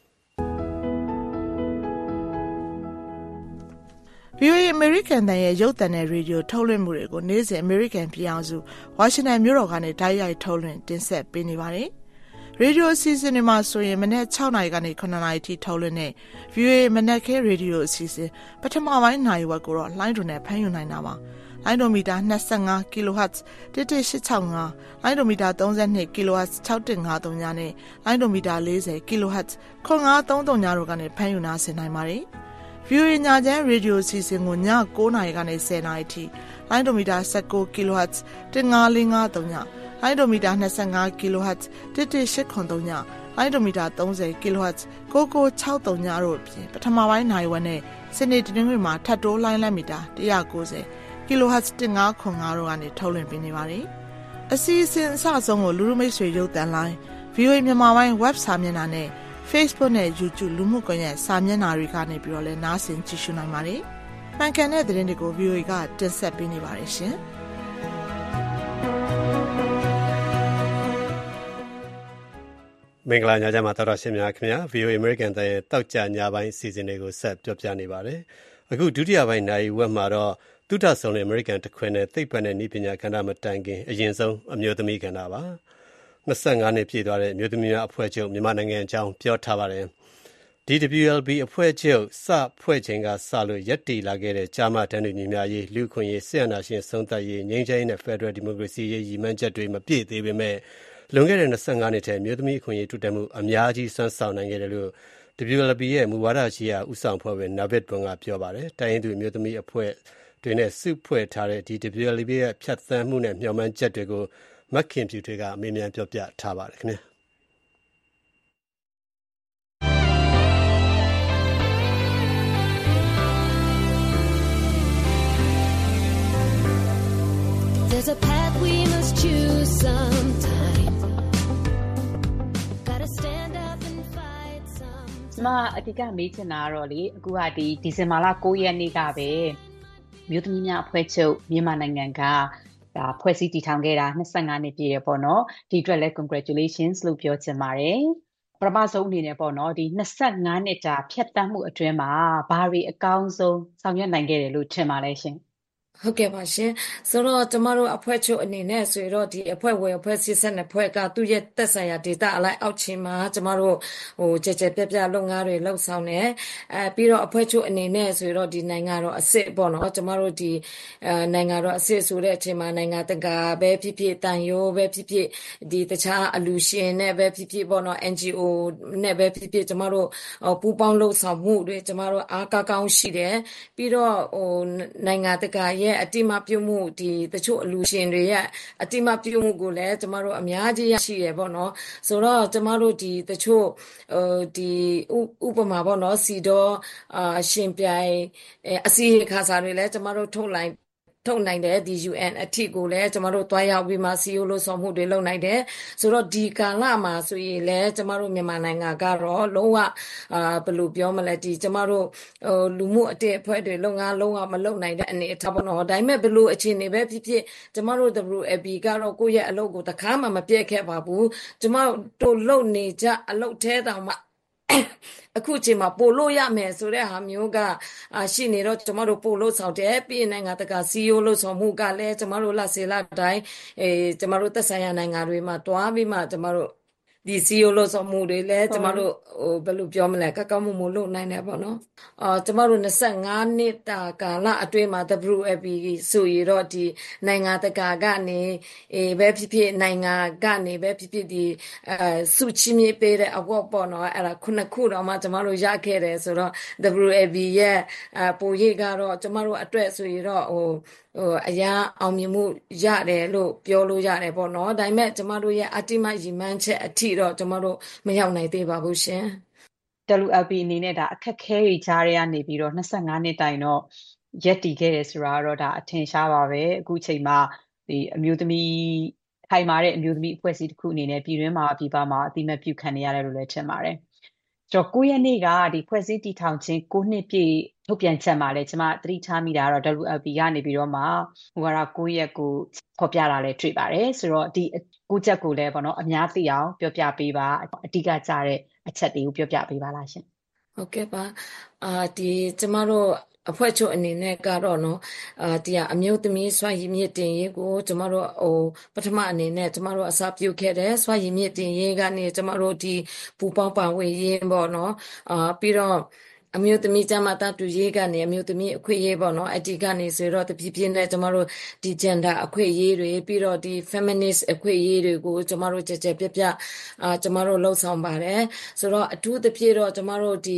V O A American တန်ရဲ့ရုပ်သံနဲ့ရေဒီယိုထုတ်လွှင့်မှုတွေကိုနေ့စဉ် American ပြည်အောင်စုဝါရှင်တန်မြို့တော်ကနေတိုက်ရိုက်ထုတ်လွှင့်တင်ဆက်ပေးနေပါတယ်ရေဒီယိုအစီအစဉ်တွေမှာဆိုရင်မနက်၆နာရီကနေ၇နာရီထိထုတ်လွှင့်တဲ့ V O A မနက်ခင်းရေဒီယိုအစီအစဉ်ပထမပိုင်းနာရီဝက်ကိုတော့လိုင်းဒွန်နဲ့ဖမ်းယူနိုင်တာပါလိုင်းဒိုမီတာ၂၅ kHz တစ်တစ်၈၆၅လိုင်းဒိုမီတာ၃၂ kHz ၆၁၅၃ညနဲ့လိုင်းဒိုမီတာ၄၀ kHz ခွန်၅၃၃ညတို့ကနေဖမ်းယူနာဆင်နိုင်ပါတယ်V O A ညချမ်းရေဒီယိုအစီအစဉ်ကိုည၉နာရီကနေ၁၀နာရီထိလိုင်းဒိုမီတာ၁၉ kHz ၁၅၄၅၃ညလိုင်းဒိုမီတာ၂၅ kHz တစ်တစ်၈၇၃ညလိုင်းဒိုမီတာ၃၀ kHz ၉၉၆၃ညတို့အပြင်ပထမပိုင်းနိုင်ဝက်နဲ့စနေတနင်္ဂနွေမှာထပ်တိုးလိုင်းလက်မီတာ၁၉၀ kHz ၁၅၇၅တို့ကနေထုတ်လွှင့်ပေးနေပါတယ်။အစီအစဉ်အစအဆုံးကိုလူလူမိတ်ဆွေရုပ်သံလိုင်း ဗီအိုအေ မြန်မာပိုင်း web စာမျက်နှာနဲ့ Facebook နဲ့ YouTube လူမှုကွန်ရက်စာမျက်နှာတွေကနေပြီးတော့လည်းနားဆင်ကြည့်ရှုနိုင်ပါတယ်။မှန်ကန်တဲ့သတင်းတွေကို ဗီအိုအေ ကတင်ဆက်ပေးနေပါတယ်ရှင်။မင်္ဂလာညချမ်းပါတော်တော်ရှင်များခင်ဗျာ ဗီအိုအေ American တန်ရဲ့တောက်ကြညပိုင်းအစီအစဉ်တွေကိုဆက်ပြောပြနေပါတယ်။အခုဒုတိယပိုင်းနိုင်ဝက်မှာတော့သုတဆုံတဲ့ American တခွင်နဲ့သိပ္ပံနဲ့နည်းပညာကဏ္ဍမတိုင်ခင်အရင်ဆုံးအမျိုးသမီးကဏ္ဍပါ၂၅နှစ်ပြည့်သွားတဲ့အမျိုးသမီးများအဖွဲ့ချုပ်မြန်မာနိုင်ငံအကြောင်းပြောထားပါတယ်။ ဒီ ဒဗလ်ယူ အယ်လ် ဘီ အဖွဲ့ချုပ်စဖွဲ့ချိန်ကစလို့ရပ်တည်လာခဲ့တဲ့ကျားမတန်းတူညီမျှရေးလူ့အခွင့်အရေးဆရာနာရှင်ဆုံးသက်ရေးငြိမ်းချမ်းရေးနဲ့ Federal Democracy ရေးရည်မှန်းချက်တွေမပြည့်သေးပေမဲ့လွန်ခဲ့တဲ့၂၅နှစ်ထဲအမျိုးသမီးအခွင့်အရေးတိုးတက်မှုအများကြီးစွမ်းဆောင်နိုင်ခဲ့တယ်လို့ ဒဗလ်ယူ အယ်လ် ဘီ ရဲ့မူဝါဒရေးရာဦးဆောင်အဖွဲ့ဝင် Navid Bond ကပြောပါတယ်။တိုင်းရင်းသူအမျိုးသမီးအဖွဲ့တွေနဲ့စုဖွဲ့ထားတဲ့ဒီ ဒဗလ်ယူ အယ်လ် ဘီ ရဲ့ဖြတ်သန်းမှုနဲ့မျှော်မှန်းချက်တွေကိုမခင်ဖြူထွေးကအမေးမြန်းပြောပြထားပါတယ်ခင်ဗျာ။ There's a path we must choose sometime. Gotta stand up and fight some. ကျမအတိတ်ကမေးချင်တာကတော့လေအခုကဒီဒီဇင်ဘာလ၉ရက်နေ့ကပဲမြို့သမီးများအဖွဲ့ချုပ်မြန်မာနိုင်ငံကဒါဖွဲ့စည်းတည်ထောင်ခဲ့တာ၂၅နှစ်ပြည့်ရပေါ့နော်ဒီအတွက်လည်း congratulations လို့ပြောချင်ပါတယ်ပထမဆုံးအနေနဲ့ပေါ့နော်ဒီ၂၅နှစ်ကြာဖြတ်သန်းမှုအတွင်းမှာဘာတွေအကောင်းဆုံးဆောင်ရွက်နိုင်ခဲ့တယ်လို့ထင်ပါလဲရှင်ဟုတ်ကဲ့ပါရှင်ဆိုတော့ကျမတို့အဖွဲ့ချုပ်အနေနဲ့ဆိုတော့ဒီအဖွဲ့ဝင်အဖွဲ့စစ်ဆက်နဲ့ဖွဲ့ကသူ့ရဲ့သက်ဆိုင်ရာ data အလိုက်အောက်ခြေမှာကျမတို့ဟိုကြကြပြပြလုပ်ငန်းတွေလှုပ်ဆောင်နေအဲပြီးတော့အဖွဲ့ချုပ်အနေနဲ့ဆိုတော့ဒီနိုင်ငံတော်အစစ်ပေါ့နော်ကျမတို့ဒီအဲနိုင်ငံတော်အစစ်ဆိုတဲ့အချိန်မှာနိုင်ငံတကာပဲဖြစ်ဖြစ်တန်ရိုးပဲဖြစ်ဖြစ်ဒီတခြားအလူရှင်နဲ့ပဲဖြစ်ဖြစ်ပေါ့နော် အန် ဂျီ အို နဲ့ပဲဖြစ်ဖြစ်ကျမတို့ပူးပေါင်းလှုပ်ဆောင်မှုတွေကျမတို့အားကောင်းကောင်းရှိတယ်ပြီးတော့ဟိုနိုင်ငံတကာရဲ့အတိမပြုမှုဒီတချို့အလူရှင်တွေရဲ့အတိမပြုမှုကိုလည်းကျမတို့အများကြီးရရှိရပေါ့နော်ဆိုတော့ကျမတို့ဒီတချို့ဟိုဒီဥပမာပေါ့နော်စီတော့အာရှင်ပြိုင်အစီခါစာတွေလည်းကျမတို့ထုတ်လိုက်ထုတ်နိုင်တယ်ဒီ ယူအန် အထစ်ကိုလည်းကျမတို့တွားရောက်ပြီးမှစီယိုလို့ဆောင်မှုတွေလုပ်နိုင်တယ်ဆိုတော့ဒီကာလမှာဆိုရင်လည်းကျမတို့မြန်မာနိုင်ငံကတော့လုံးဝအာဘယ်လိုပြောမလဲဒီကျမတို့ဟိုလူမှုအတက်အဖွဲ့တွေလုပ်ငန်းလုံးဝမလုပ်နိုင်တဲ့အနေအထားပေါ့နော်ဒါပေမဲ့ဘယ်လိုအခြေအနေပဲဖြစ်ဖြစ်ကျမတို့ ဒဗလ်ယူ အယ်လ် ဘီ ကတော့ကိုယ့်ရဲ့အလုပ်ကိုတခါမှမပြတ်ခဲ့ပါဘူးကျမတို့လုပ်နေကြအလုပ်ထဲတောင်မှအခုချိန်မှာပို့လို့ရမယ်ဆိုတဲ့ဟာမျိုးကရှိနေတော့ကျမတို့ပို့လို့ဆောင်တယ်ပြည်နိုင်ငံတကာ စီ အီ အို လို့ဆောင်မှုကလည်းကျမတို့လက်စေလက်တိုင်းအဲကျမတို့သက်ဆိုင်ရာနိုင်ငံတွေမှာတွားပြီးမှကျမတို့ဒီ စီ အီ အို လို့ဆောင်မှုတွေလည်းကျမတို့ဟိုဘယ်လိုပြောမလဲကကောက်မှုမလုပ်နိုင်တယ်ပေါ့နော်အာကျမတို့၂၅နှစ်တာကာလအတွင်းမှာ ဒဗလ်ယူ အယ်လ် ဘီ ဆိုရတော့ဒီနိုင်ငံတကာကနေအဲပဲဖြစ်ဖြစ်နိုင်ငံကနေပဲဖြစ်ဖြစ်ဒီအဲစုချီးမြှင့်ပေးတဲ့ award ပေါ့နော်အဲ့ဒါခုနှစ်ခုတော့မှကျမတို့ရခဲ့တယ်ဆိုတော့ ဒဗလ်ယူ အယ်လ် ဘီ ရဲ့အပိုရိပ်ကတော့ကျမတို့အတွက်ဆိုရတော့ဟိုဟိုအရာအောင်မြင်မှုရတယ်လို့ပြောလို့ရတယ်ပေါ့နော်ဒါပေမဲ့ကျမတို့ရဲ့အတိမရည်မှန်းချက်အထိတော့ကျမတို့မရောက်နိုင်သေးပါဘူးရှင်ဒဗလ်ယူ အယ်လ် ဘီ အနေနဲ့ဒါအခက်ခဲတွေကြားရနေပြီးတော့၂၅နှစ်တိုင်တော့ရက်တည်ခဲ့တယ်ဆိုတာတော့ဒါအထင်ရှားပါပဲအခုချိန်မှာဒီအမျိုးသမီးထိုင်မာတဲ့အမျိုးသမီးအဖွဲ့အစည်းတစ်ခုအနေနဲ့ပြည်တွင်းမှာပြည်ပမှာအတိမတ်ပြုခံနေရတယ်လို့လည်းထင်ပါတယ်ကျွန်တော်၉ရက်နေ့ကဒီဖွဲ့စည်းတည်ထောင်ခြင်း၉နှစ်ပြည့်ထုတ်ပြန်ချက်မှာလည်းကျွန်မသတိထားမိတာတော့ ဒဗလ်ယူ အယ်လ် ဘီ ကနေပြီးတော့မှဟိုကတော့၉ရက်ကိုဖော်ပြတာလည်းတွေ့ပါတယ်ဆိုတော့ဒီ၉ချက်ကိုလည်းပေါ့နော်အများသိအောင်ပြောပြပေးပါအဓိကကြတဲ့အချက်တွေကိုပြောပြပေးပါလားရှင်ဟုတ်ကဲ့ပါအာဒီကျမတို့အဖွဲ့ချုပ်အနေနဲ့ကတော့နော်အာဒီအမျိုးသမီးစွမ်းရည်မြင့်တင်ရေးကိုကျမတို့ဟိုပထမအနေနဲ့ကျမတို့အစပြုခဲ့တယ်စွမ်းရည်မြင့်တင်ရေးကနေကျမတို့ဒီပူပေါင်းပါဝင်ရေးပေါ့နော်အာပြီးတော့အမျိုးသမီးကျမတတူရေးကနေအမျိုးသမီးအခွင့်အရေးပေါ့နော်အတီကနေဆိုတော့တဖြည်းဖြည်းနဲ့ကျမတို့ဒီ gender အခွင့်အရေးတွေပြီးတော့ဒီ feminist အခွင့်အရေးတွေကိုကျမတို့ကြကြပြပြအာကျမတို့လှုပ်ဆောင်ပါတယ်ဆိုတော့အထူးသဖြင့်တော့ကျမတို့ဒီ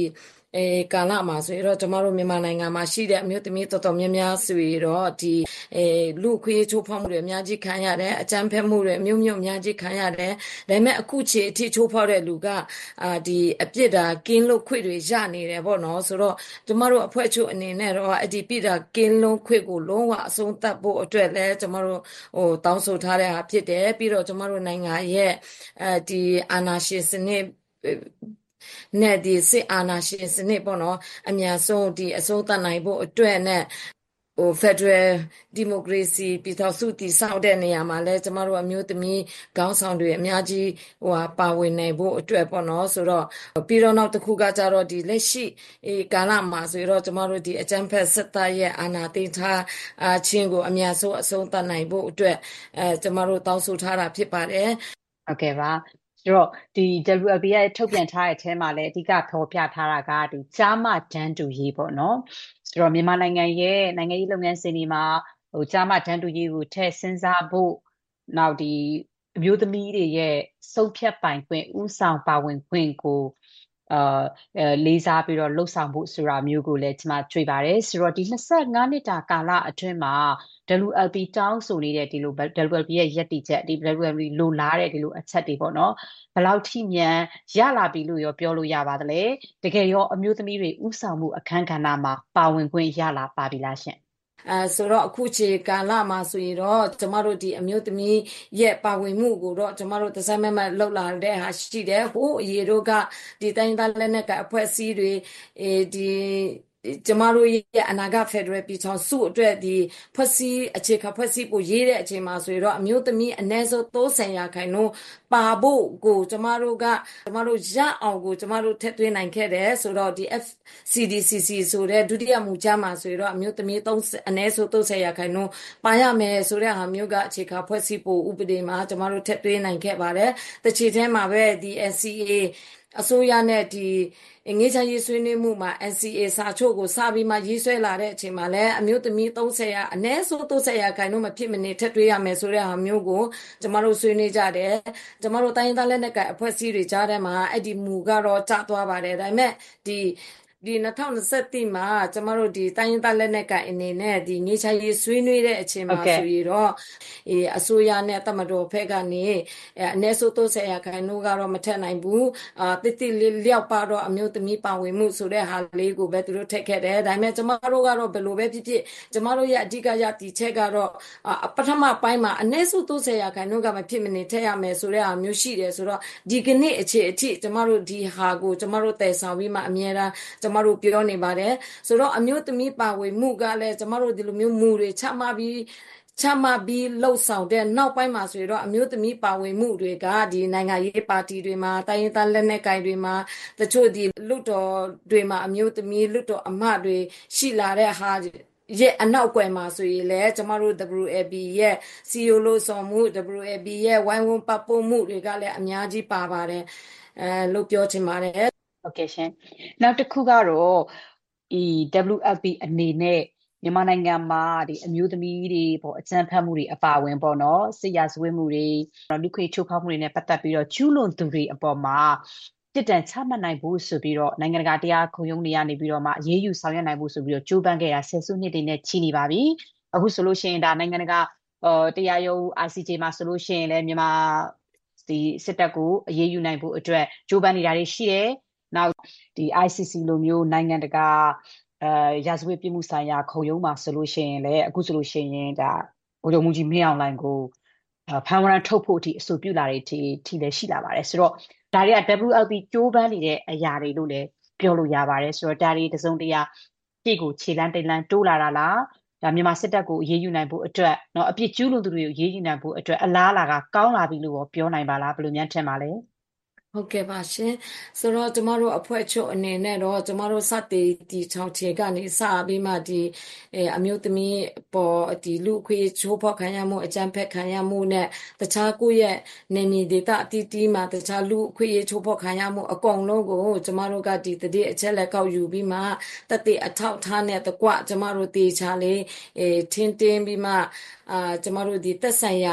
အဲကာလမှာဆိုတော့ကျမတို့မြန်မာနိုင်ငံမှာရှိတဲ့အမျိုးသမီးတော်တော်များများဆိုတော့ဒီအဲလူခွေးချိုးဖောက်မှုတွေအများကြီးခံရတယ်အကြမ်းဖက်မှုတွေမျိုးမျိုးအများကြီးခံရတယ်ဒါပေမဲ့အခုချိန်အထိချိုးဖောက်တဲ့လူကအာဒီအပြစ်ဒါကင်းလို့ခွေတွေရနေတယ်ပေါ့နော်ဆိုတော့ကျမတို့အဖွဲ့ချုပ်အနေနဲ့တော့အဒီပြစ်ဒါကင်းလုံးခွေကိုလုံးဝအဆုံးသတ်ဖို့အတွက်လည်းကျမတို့ဟိုတောင်းဆိုထားတဲ့ဟာဖြစ်တယ်ပြီးတော့ကျမတို့နိုင်ငံရဲ့အဲဒီအာဏာရှင်စနစ်နဲ့ဒီစစ်အာဏာရှင်စနစ်ပေါ့နော်အများဆုံးဒီအစိုးရနိုင်ဖို့အတွက်နဲ့ဟို Federal Democracy ပြည်ထောင်စုတည်ဆောက်တဲ့နေရာမှာလဲကျမတို့အမျိုးသမီးခေါင်းဆောင်တွေအများကြီးဟိုပါဝင်နိုင်ဖို့အတွက်ပေါ့နော်ဆိုတော့ပြီးတော့နောက်တစ်ခုကကြတော့ဒီလက်ရှိအေကာလမှာဆိုတော့ကျမတို့ဒီအကြမ်းဖက်စစ်တပ်ရဲ့အာဏာသိမ်းထားအချင်းကိုအများဆုံးအဆုံးသတ်နိုင်ဖို့အတွက်အဲကျမတို့တောင်းဆိုထားတာဖြစ်ပါတယ်ဟုတ်ကဲ့ပါဆိုတော့ဒီ W L B ရဲ့ထုတ်ပြန်ထားတဲ့အထဲမှာလည်းအဓိကဖော်ပြထားတာကဒီကျားမတန်းတူရေးပေါ့နော်ဆိုတော့မြန်မာနိုင်ငံရဲ့နိုင်ငံရေးလုပ်ငန်းစဉ်တွေမှာဟိုကျားမတန်းတူရေးကိုထည့်စဉ်းစားဖို့နောက်ဒီအမျိုးသမီးတွေရဲ့စုပ်ဖြတ်ပိုင်ခွင့်ဥဆောင်ပါဝင်ခွင့်ကိုအာလေးစားပြီးတော့လှုပ်ဆောင်ဖို့ဆိုတာမျိုးကိုလည်းကျွန်မတွေ့ပါတယ်ဆိုတော့ဒီနှစ်ဆယ့်ငါးနှစ်တာကာလအတွင်းမှာ W L B တောင်းဆိုနေတဲ့ဒီလို W L B ရဲ့ရည်တည်ချက်ဒီ W L B လိုလားတဲ့ဒီလိုအချက်တွေပေါ့နော်ဘယ်လောက်ထိမြန်ရလာပြီလို့ရောပြောလို့ရပါသလဲတကယ်ရောအမျိုးသမီးတွေဥဆောင်မှုအခန်းကဏ္ဍမှာပါဝင်ခွင့်ရလာပါပြီလားရှင်အဲဆိုတော့အခုချိန်ကာလမှာဆိုရင်တော့ကျမတို့ဒီအမျိုးသမီးရဲ့ပါဝင်မှုကိုတော့ကျမတို့ဒီဇိုင်းမမလှုပ်လာတဲ့ဟာရှိတယ်ဟိုအရေတို့ကဒီတိုင်းသားလက်နက်ကအဖွဲ့အစည်းတွေအဲဒီကျမတို့ရဲ့အနာဂတ်ဖက်ဒရယ်ပြည်ထောင်စုအတွက်ဒီဖွဲ့စည်းအခြေခံဖွဲ့စည်းဖို့ရေးတဲ့အချိန်မှာဆိုတော့အမျိုးသမီးအ ਨੇ ဆုံးသုံးဆယ်ရာခိုင်နှုန်းပါဖို့ကိုကျမတို့ကကျမတို့ရအောင်ကိုကျမတို့ထည့်သွင်းနိုင်ခဲ့တယ်ဆိုတော့ဒီ F C D C C ဆိုတဲ့ဒုတိယမူကြားမှာဆိုတော့အမျိုးသမီးသုံးအ ਨੇ ဆုံးသုံးဆယ်ရာခိုင်နှုန်းပါရမယ်ဆိုတဲ့ဟာမျိုးကအခြေခံဖွဲ့စည်းဖို့ဥပဒေမှာကျမတို့ထည့်သွင်းနိုင်ခဲ့ပါတယ်။တစ်ချိန်တည်းမှာပဲဒီ N C A အစိုးရနဲ့ဒီငေးချရေးဆွေးနွေးမှုမှာ N C A စာချုပ်ကိုစပြီးမှရေးဆွဲလာတဲ့အချိန်မှာလည်းအမျိုးသမီးသုံးဆယ်ရာအ ਨੇ ဆုံးသုံးဆယ်ရာခိုင်နှုန်းမဖြစ်မနေထက်တွေးရမယ်ဆိုတဲ့ဟာမျိုးကိုကျမတို့ဆွေးနွေးကြတယ်ကျမတို့တိုင်းသားလက်နက်ကအဖွဲ့အစည်းတွေကြားထဲမှာအဲ့ဒီမူကတော့ကျသွားပါတယ်ဒါပေမဲ့ဒီဒီ၂၀၂၁မှာကျမတို့ဒီတိုင်းရင်းသားလက်နက်ကိုင်အနေနဲ့ဒီငေးချရေးဆွေးနွေးတဲ့အချိန်မှာဆိုရတော့အဲအစိုးရနဲ့တမတော်ဖက်ကနေအဲအ ਨੇ ဆိုသုံးဆယ်ရာခိုင်နှုန်းကတော့မထက်နိုင်ဘူးအာတိတိလျောက်ပါတော့အမျိုးသမီးပါဝင်မှုဆိုတဲ့ဟာလေးကိုပဲသူတို့ထက်ခဲ့တယ်ဒါပေမဲ့ကျမတို့ကတော့ဘယ်လိုပဲဖြစ်ဖြစ်ကျမတို့ရဲ့အဓိကရတီချက်ကတော့ပထမပိုင်းမှာအ ਨੇ ဆိုသုံးဆယ်ရာခိုင်နှုန်းကမဖြစ်မနေထက်ရမယ်ဆိုတဲ့ဟာမျိုးရှိတယ်ဆိုတော့ဒီကနေ့အခြေအထိကျမတို့ဒီဟာကိုကျမတို့တည်ဆောင်ပြီးမှအမြဲတမ်းကျမတို့ပြောနေပါတယ်ဆိုတော့အမျိုးသမီးပါဝင်မှုကလည်းကျမတို့ဒီလိုမျိုးမူတွေချမှတ်ပြီးချမှတ်ပြီးလှုပ်ဆောင်တဲ့နောက်ပိုင်းမှာဆိုတော့အမျိုးသမီးပါဝင်မှုတွေကဒီနိုင်ငံရေးပါတီတွေမှာတိုင်းရင်းသားလက်နက်ကိုင်တွေမှာတချို့ဒီလွတ်တော်တွေမှာအမျိုးသမီးလွတ်တော်အမတ်တွေရှိလာတဲ့ဟာရဲ့အနောက်ကွယ်မှာဆိုရင်လည်းကျမတို့ W L B ရဲ့ C E O လို့ဆောင်မှု W L B ရဲ့ဝိုင်းဝန်းပတ်ပို့မှုတွေကလည်းအများကြီးပါပါတယ်အဲလို့ပြောချင်ပါတယ်ဟုတ်ကဲ့ရှင်နောက်တစ်ခုကတော့ဒီ W L B အနေနဲ့မြန်မာနိုင်ငံမှာဒီအမျိုးသမီးတွေပေါ့အကြမ်းဖက်မှုတွေအပါအဝင်ပေါ့နော်စစ်ရာဇဝတ်မှုတွေလူခွေချိုးဖောက်မှုတွေနဲ့ပတ်သက်ပြီးတော့ကျူးလွန်သူတွေအပေါ်မှာတစ်တန်ချမှတ်နိုင်ဖို့ဆိုပြီးတော့နိုင်ငံတကာတရားခုံရုံးတွေကနေပြီးတော့မှအရေးယူဆောင်ရွက်နိုင်ဖို့ဆိုပြီးတော့ကြိုးပမ်းခဲ့တာဆယ်စုနှစ်တွေနဲ့ချီနေပါပြီအခုဆိုလို့ရှိရင်ဒါနိုင်ငံတကာဟိုတရားရုံး I C J မှာဆိုလို့ရှိရင်လည်းမြန်မာဒီစစ်တပ်ကိုအရေးယူနိုင်ဖို့အတွက်ကြိုးပမ်းနေတာတွေရှိတယ်နောက်ဒီ I C C လိုမျိုးနိုင်ငံတကာအဲရာဇဝတ်ပြစ်မှုဆိုင်ရာခုံရုံးမှာဆိုလို့ရှိရင်လည်းအခုဆိုလို့ရှိရင်ဒါဗိုလ်ချုပ်မှုကြီးမင်းအောင်လှိုင်ကိုဖမ်းဝရမ်းထုတ်ဖို့အထိအဆိုပြုလာတွေထိထိလည်းရှိလာပါတယ်ဆိုတော့ဒါတွေက W L B ကြိုးပမ်းနေတဲ့အရာတွေလို့လည်းပြောလို့ရပါတယ်ဆိုတော့ဒါတွေတစုံတရာပြည့်ကိုခြေလန်းတိတ်လန်းတိုးလာတာလားဒါမြန်မာစစ်တပ်ကိုအရေးယူနိုင်ဖို့အတွက်เนาะအပြစ်ကျူးလွန်သူတွေကိုအရေးယူနိုင်ဖို့အတွက်အလားအလာကကောင်းလာပြီလို့ပြောနိုင်ပါလားဘယ်လိုများထင်ပါလဲဟုတ်ကဲ့ပါရှင်ဆိုတော့ကျမတို့အဖွဲ့ချုပ်အနေနဲ့တော့ကျမတို့စတင်ဒီချောင်းချေကနေစပြီးမှဒီအမျိုးသမီးပေါ်ဒီလူခွေချိုးဖောက်ခံရမှုအကြမ်းဖက်ခံရမှုနဲ့တခြားကိုရဲ့နေမီဒေတာအတီးတီးမှာတခြားလူခွေချိုးဖောက်ခံရမှုအကုန်လုံးကိုကျမတို့ကဒီတည်းအချက်လက်ကောက်ယူပြီးမှတတိအထောက်ထားနဲ့တကွကျမတို့တေချာလေးအဲထင်းတင်းပြီးမှအာကျမတို့ဒီသက်ဆိုင်ရာ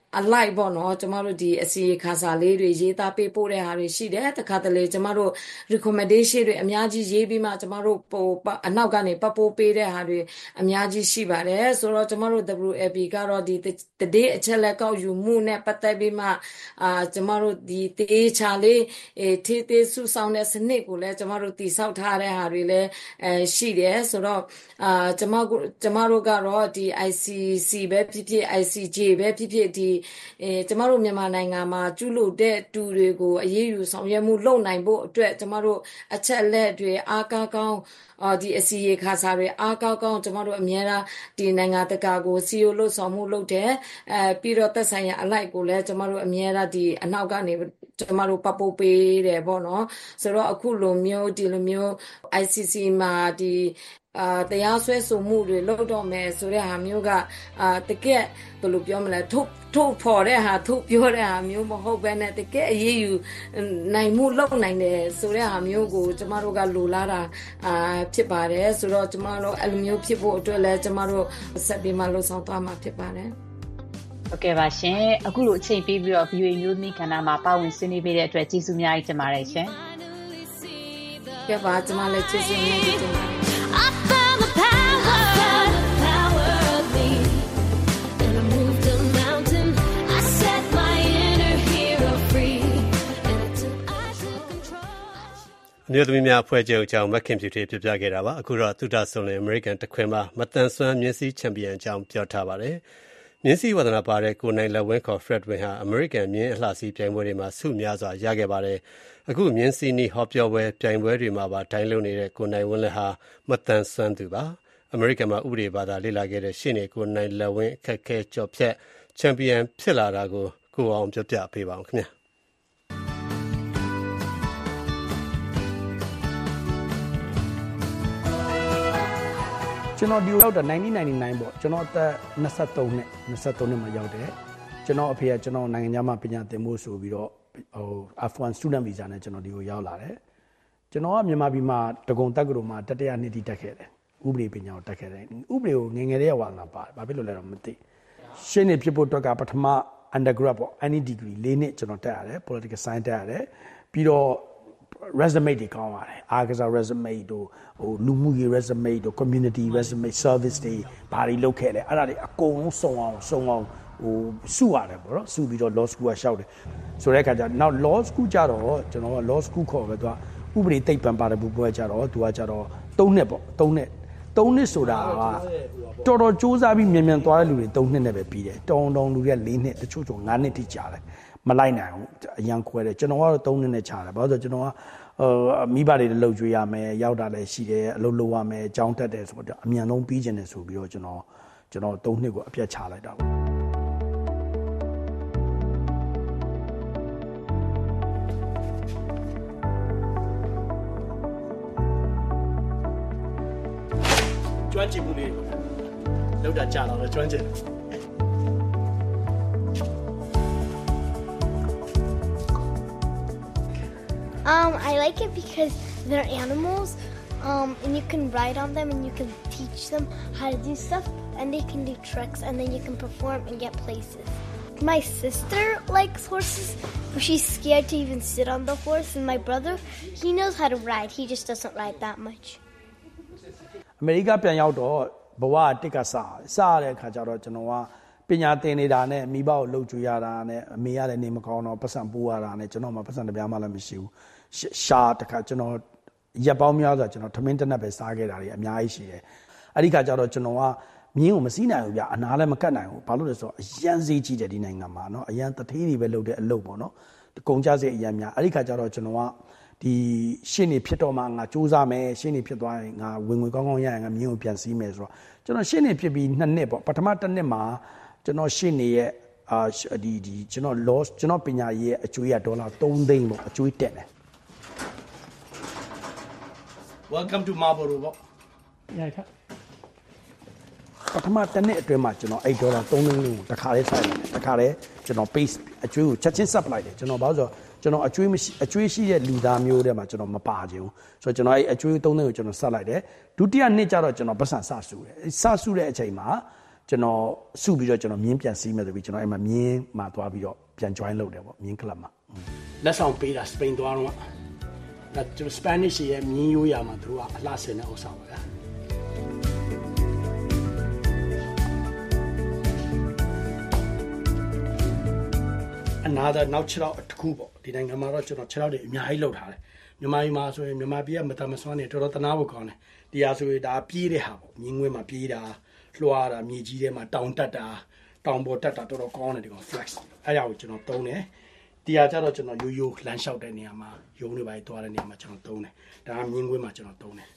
အလိုက်ပေါ့နော်ကျမတို့ဒီအစီခါစာလေးတွေရေးသားပေးပို့တဲ့ဟာတွေရှိတယ်တခါတလေကျမတို့ recommendation တွေအများကြီးရေးပြီးမှကျမတို့ပိုအနောက်ကနေပတ်ပိုးပေးတဲ့ဟာတွေအများကြီးရှိပါတယ်ဆိုတော့ကျမတို့ W F P ကတော့ဒီတည်အချက်လက်ကောက်ယူမှုနဲ့ပတ်သက်ပြီးမှအာကျမတို့ဒီတေးချာလေးအေးထေးသေးစုဆောင်တဲ့စနစ်ကိုလည်းကျမတို့တည်ဆောက်ထားတဲ့ဟာတွေလည်းအဲရှိတယ်ဆိုတော့အာကျမတို့ကျမတို့ကတော့ဒီ I C C ပဲဖြစ်ဖြစ် I C J ပဲဖြစ်ဖြစ်ဒီအဲကျမတို့မြန်မာနိုင်ငံမှာကျူးလွန်တဲ့တူတွေကိုအရေးယူဆောင်ရွက်မှုလုပ်နိုင်ဖို့အတွက်ကျမတို့အချက်လက်တွေအားကောင်းကောင်းအော်ဒီအစီရေခါစာတွေအားကောင်းကောင်းကျမတို့အများအားဒီနိုင်ငံတကာကိုစီယိုလို့ဆောင်မှုလုပ်တယ်အဲပြီးတော့သက်ဆိုင်ရာအလိုက်ကိုလည်းကျမတို့အများအားဒီအနောက်ကနေကျမတို့ပတ်ပို့ပေးတယ်ပေါ့နော်ဆိုတော့အခုလိုမျိုးဒီလိုမျိုး I C C မှာဒီအာတရားစွဲဆိုမှုတွေလုပ်တော့မယ်ဆိုတဲ့ဟာမျိုးကအာတကယ်ဘယ်လိုပြောမလဲထုတ်ထုတ်ဖော်တဲ့ဟာထုတ်ပြောတဲ့ဟာမျိုးမဟုတ်ဘဲနဲ့တကယ်အရေးယူနိုင်မှုလုပ်နိုင်တယ်ဆိုတဲ့ဟာမျိုးကိုကျမတို့ကလိုလားတာအာဖြစ်ပါတယ်ဆိုတော့ကျမတို့အဲ့လိုမျိုးဖြစ်ဖို့အတွက်လည်းကျမတို့ဆက်ပြီးမှလှုပ်ဆောင်သွားမှာဖြစ်ပါတယ်ဟုတ်ကဲ့ပါရှင်အခုလိုအချိန်ပေးပြီးတော့ V O A မျိုးသမီးကဏ္ဍမှာပါဝင်ဆွေးနွေးပေးတဲ့အတွက်ကျေးဇူးအများကြီးတင်ပါတယ်ရှင်ကဲပါကျမလည်းကျေးဇူးအများကြီးတင်ပါတယ်အမျိုးသမီးများအဖွဲ့ချုပ်အကြောင်းမခင်ဖြူထေပြပြခဲ့တာပါအခုတော့သုဒဆုံလင်အမေရိကန်တခွင်မှာမတန်ဆွမ်းမြင်းစည်းချန်ပီယံအကြောင်းပြောထားပါတယ်မြင်းစည်းဝါသနာပါတဲ့ကိုနိုင်လက်ဝင်းခေါ် Fred Win ဟာအမေရိကန်မြင်းအလှစီးပြိုင်ပွဲတွေမှာဆုများစွာရခဲ့ပါတယ်အခုမြင်းစည်းနီးဟောပြောပွဲပြိုင်ပွဲတွေမှာပါဒိုင်းလုံးနေတဲ့ကိုနိုင်ဝင်းလက်ဟာမတန်ဆွမ်းသူပါအမေရိကန်မှာဥပဒေဘာသာလေ့လာခဲ့တဲ့ရှေ့နေကိုနိုင်လက်ဝင်းအခက်အခဲကြော်ဖြတ်ချန်ပီယံဖြစ်လာတာကိုကိုအောင်ပြောပြပေးပါအောင်ခင်ဗျာကျွန်တော်ဒီရောက်တာnineteen ninety-nineပေါ့ကျွန်တော်အသက်twenty-threeနှစ်twenty-threeနှစ်မှာရောက်တယ်ကျွန်တော်အဖေကကျွန်တော်နိုင်ငံခြားမှာပညာသင်ဖို့ဆိုပြီးတော့ဟို F one student visa နဲ့ကျွန်တော်ဒီကိုရောက်လာတယ်ကျွန်တော်ကမြန်မာပြည်မှာတကုံတက္ကသိုလ်မှာတတိယနှစ်တိတက်ခဲ့တယ်ဥပဒေပညာကိုတက်ခဲ့တယ်ဥပဒေကိုငယ်ငယ်လေးဝါသနာပါတယ်ဘာဖြစ်လို့လဲတော့မသိရှင်းနေဖြစ်ဖို့အတွက်ကပထမ undergrad ပေါ့ any degree ၄နှစ်ကျွန်တော်တက်ရတယ် political science တက်ရတယ်ပြီးတော့resume တွေကောင်းပါတယ်အားကစား resume တို့ဟိုလူမှုရေး resume တို့ community resume service တွေဘာတွေလုပ်ခဲ့လဲအဲ့ဒါတွေအကုန်လုံးစုံအောင်စုံအောင်ဟိုစုရတယ်ပေါ့နော်စုပြီးတော့ law school ကရှောက်တယ်ဆိုတဲ့အခါကျနောက် law school ကြတော့ကျွန်တော်က law school ခေါ်ပဲသူကဥပဒေသိပ္ပံပါတယ်ဘူးပွဲကြတော့သူကကြတော့threeနှစ်ပေါ့threeနှစ်threeနှစ်ဆိုတာကတော်တော်စူးစမ်းပြီးမြန်မြန်သွားတဲ့လူတွေthreeနှစ်နဲ့ပဲပြီးတယ်တောင်းတောင်းလူတွေကfourနှစ်တချို့ချိုfiveနှစ်ထိကြာတယ်မလိုက်နိုင်ဘူးအရန်ခွဲတယ်ကျွန်တော်ကတော့threeနှစ်နဲ့ခြားတယ်ဘာလို့ဆိုကျွန်တော်ကဟိုမိဘတွေလှုပ်ကြွေးရမယ်ရောက်တာလည်းရှိတယ်အလုပ်လုပ်ရမယ်အကြောင်းတက်တယ်ဆိုတော့အမြန်ဆုံးပြီးကျင်တယ်ဆိုပြီးတော့ကျွန်တော်ကျွန်တော်threeနှစ်ကိုအပြတ်ချလိုက်တာပေါ့ကျွမ်းကျင်မှုလေးလောက်တာကြာတော့ကျွမ်းကျင် Um, I like it because they're animals, um, and you can ride on them and you can teach them how to do stuff, and they can do tricks, and then you can perform and get places. My sister likes horses, but she's scared to even sit on the horse, and my brother, he knows how to ride, he just doesn't ride that much. America ပြန်ရောက်တော့ဘဝတက်ကစားစားတဲ့အခါကျတော့ကျွန်တော်ကပညာသင်နေတာနဲ့မိဘကိုလှုပ်ကြွေးရတာနဲ့အမေရတဲ့နေမကောင်းတော့ပတ်စံပိုးရတာနဲ့ကျွန်တော်မှပတ်စံတပြားမှလည်းမရှိဘူးရှာတခါကျွန်တော်ရက်ပေါင်းများစွာကျွန်တော်ထမင်းတက်နဲ့ပဲစားခဲ့တာတွေအများကြီးရှိတယ်အဲ့ဒီခါကျတော့ကျွန်တော်ကမြင်းကိုမစီးနိုင်ဘူးဗျအနာလည်းမကတ်နိုင်ဘူးဘာလို့လဲဆိုတော့အရန်စေးကြီးတယ်ဒီနိုင်ငံမှာเนาะအရန်တထေးတွေပဲလုပ်တဲ့အလုပ်ပေါ့เนาะကုန်ကြစိတ်အရန်များအဲ့ဒီခါကျတော့ကျွန်တော်ကဒီရှင်းနေဖြစ်တော့မှငါစူးစမ်းမယ်ရှင်းနေဖြစ်သွားရင်ငါဝင်ငွေကောင်းကောင်းရရင်ငါမြင်းကိုပြန်စီးမယ်ဆိုတော့ကျွန်တော်ရှင်းနေဖြစ်ပြီးtwoနှစ်ပေါ့ပထမတစ်နှစ်မှာကျွန်တော်ရှင်းနေရဲ့အာဒီဒီကျွန်တော် loss ကျွန်တော်ပညာရေးရဲ့အကျွေးရဒေါ်လာthreeသိန်းပေါ့အကျွေးတက်တယ် Welcome to Marlborough ပေါ့ညခပထမတစ်နှစ်အတွင်းမှာကျွန်တော်eightဒေါ်လာthreeသိန်းကိုတစ်ခါလေးဆိုင်တယ်တစ်ခါလေးကျွန်တော် base အကျွေးကိုချက်ချင်း sub လိုက်တယ်ကျွန်တော်ဘာလို့ဆိုကျွန်တော်အကျွေးမရှိအကျွေးရှိတဲ့လူသားမျိုးတွေမှာကျွန်တော်မပါချင်ဘူးဆိုတော့ကျွန်တော်အဲ့အကျွေးthreeသိန်းကိုကျွန်တော်ဆက်လိုက်တယ်ဒုတိယနှစ်ကျတော့ကျွန်တော်ပတ်စံစဆူတယ်စဆူတဲ့အချိန်မှာကျွန်တော်စုပြီးတော့ကျွန်တော်မြင်းပြန်စီးမယ်ဆိုပြီးကျွန်တော်အဲ့မှာမြင်းမှာသွားပြီးတော့ပြန် join လုပ်တယ်ပေါ့မြင်း club မှာလက်ဆောင်ပေးတာစပိန်သွားတော့ဒါကျွန်တော် Spanish ရဲ့မြင်းရိုးရာမှာသူကအလှဆင်တဲ့ဥစ္စာပါဗျာအနာတော့နောက်ခြေတော့တစ်ခုပေါ့ဒီနိုင်ငံမှာတော့ကျွန်တော်ခြေတော့တွေအများကြီးလောက်ထားတယ်မြန်မာပြည်မှာဆိုရင်မြန်မာပြည်ကမတမဆွမ်းနေတော်တော်တနာဖို့ကောင်းတယ်ဒီဟာဆိုရင်ဒါပြေးတဲ့ဟာပေါ့မြင်းငွေးမှာပြေးတာလွှားတာမြေကြီးထဲမှာတောင်တက်တာတောင်ပေါ်တက်တာတော်တော်ကောင်းတယ်ဒီကောင် flex အဲ့ဒါကိုကျွန်တော်သုံးတယ်ဒီဟာကျတော့ကျွန်တော်ရိုးရိုးလမ်းလျှောက်တဲ့နေရာမှာယုံတွေပါသွားတဲ့နေရာမှာကျွန်တော်သုံးတယ်ဒါကမြင်းငွေးမှာကျွန်တော်သုံးတယ်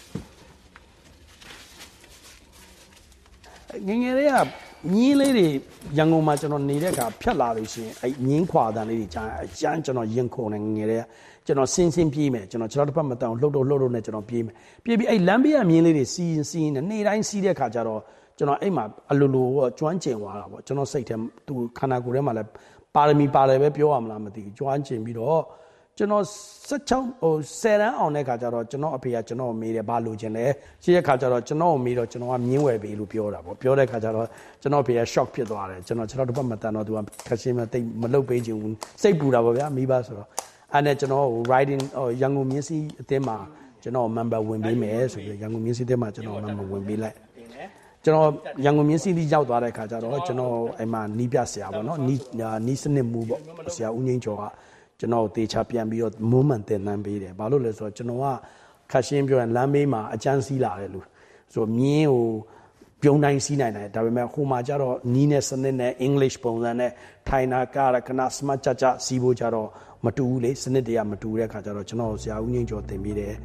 ငငယ်လေးကမြင်းလေးတွေရန်ကုန်မှာကျွန်တော်နေတဲ့အခါဖြတ်လာလို့ရှိရင်အဲ့မြင်းခွာတန်လေးတွေကြာအကျန်းကျွန်တော်ရင်ခုန်နေငငယ်လေးကျွန်တော်စင်းစင်းပြေးမယ်ကျွန်တော်ခြေထောက်တစ်ဖက်မတောင်လှုပ်တော့လှုပ်တော့နဲ့ကျွန်တော်ပြေးမယ်ပြေးပြီးအဲ့လမ်းဘေးကမြင်းလေးတွေစီးရင်စီးရင်နေ့တိုင်းစီးတဲ့အခါကျတော့ကျွန်တော်အဲ့မှာအလိုလိုကျွမ်းကျင်သွားတာပေါ့ကျွန်တော်စိတ်ထဲသူခန္ဓာကိုယ်ထဲမှာလည်းပါရမီပါတယ်ပဲပြောရမလားမသိဘူးကျွမ်းကျင်ပြီးတော့ကျွန်တော်ဆက်ချောင်းဟိုဆယ်တန်းအောင်တဲ့ခါကျတော့ကျွန်တော်အဖေကကျွန်တော်မေးတယ်ဘာလို့ခြင်းလဲရှိတဲ့ခါကျတော့ကျွန်တော်ကိုမေးတော့ကျွန်တော်ကမြင်းဝယ်ပေးလို့ပြောတာပေါ့ပြောတဲ့ခါကျတော့ကျွန်တော်အဖေက shock ဖြစ်သွားတယ်ကျွန်တော်ကျွန်တော်တစ်ပတ်မတန်တော့သူကခက်ရှင်းမသိမလုပ်ပေးချင်ဘူးစိတ်ပူတာပေါ့ဗျာမိဘဆိုတော့အဲ့နဲ့ကျွန်တော် riding ရန်ကုန်မြင်းစီအသင်းမှာကျွန်တော် member ဝင်ပေးမယ်ဆိုပြီးရန်ကုန်မြင်းစီအသင်းမှာကျွန်တော် member ဝင်ပေးလိုက်ကျွန်တော်ရန်ကုန်မြင်းစီရောက်သွားတဲ့ခါကျတော့ကျွန်တော်အဲ့မှာနီးပြဆရာပေါ့နော်နီးနီးစနစ်မှုပေါ့ဆရာဦးငိမ့်ကျော်ကကျွန်တော်တေချာပြန်ပြီးတော့မွမ်းမံတင်နှံပေးတယ်ဘာလို့လဲဆိုတော့ကျွန်တော်ကခက်ရှင်းပြောရင်လမ်းမေးမှာအကျန်းစီးလာတယ်လို့ဆိုမြင်းကိုပြုံးတိုင်းစီးနိုင်တယ်ဒါပေမဲ့ဟိုမှာကျတော့နီးနဲ့စနစ်နဲ့ English ပုံစံနဲ့ထိုင်နာကာရကနာစမတ်ချာချာစီးဖို့ကျတော့မတူဘူးလေစနစ်တွေကမတူတဲ့ခါကျတော့ကျွန်တော်ဆရာဦးငိမ့်ကျော်တင်ပေးတယ်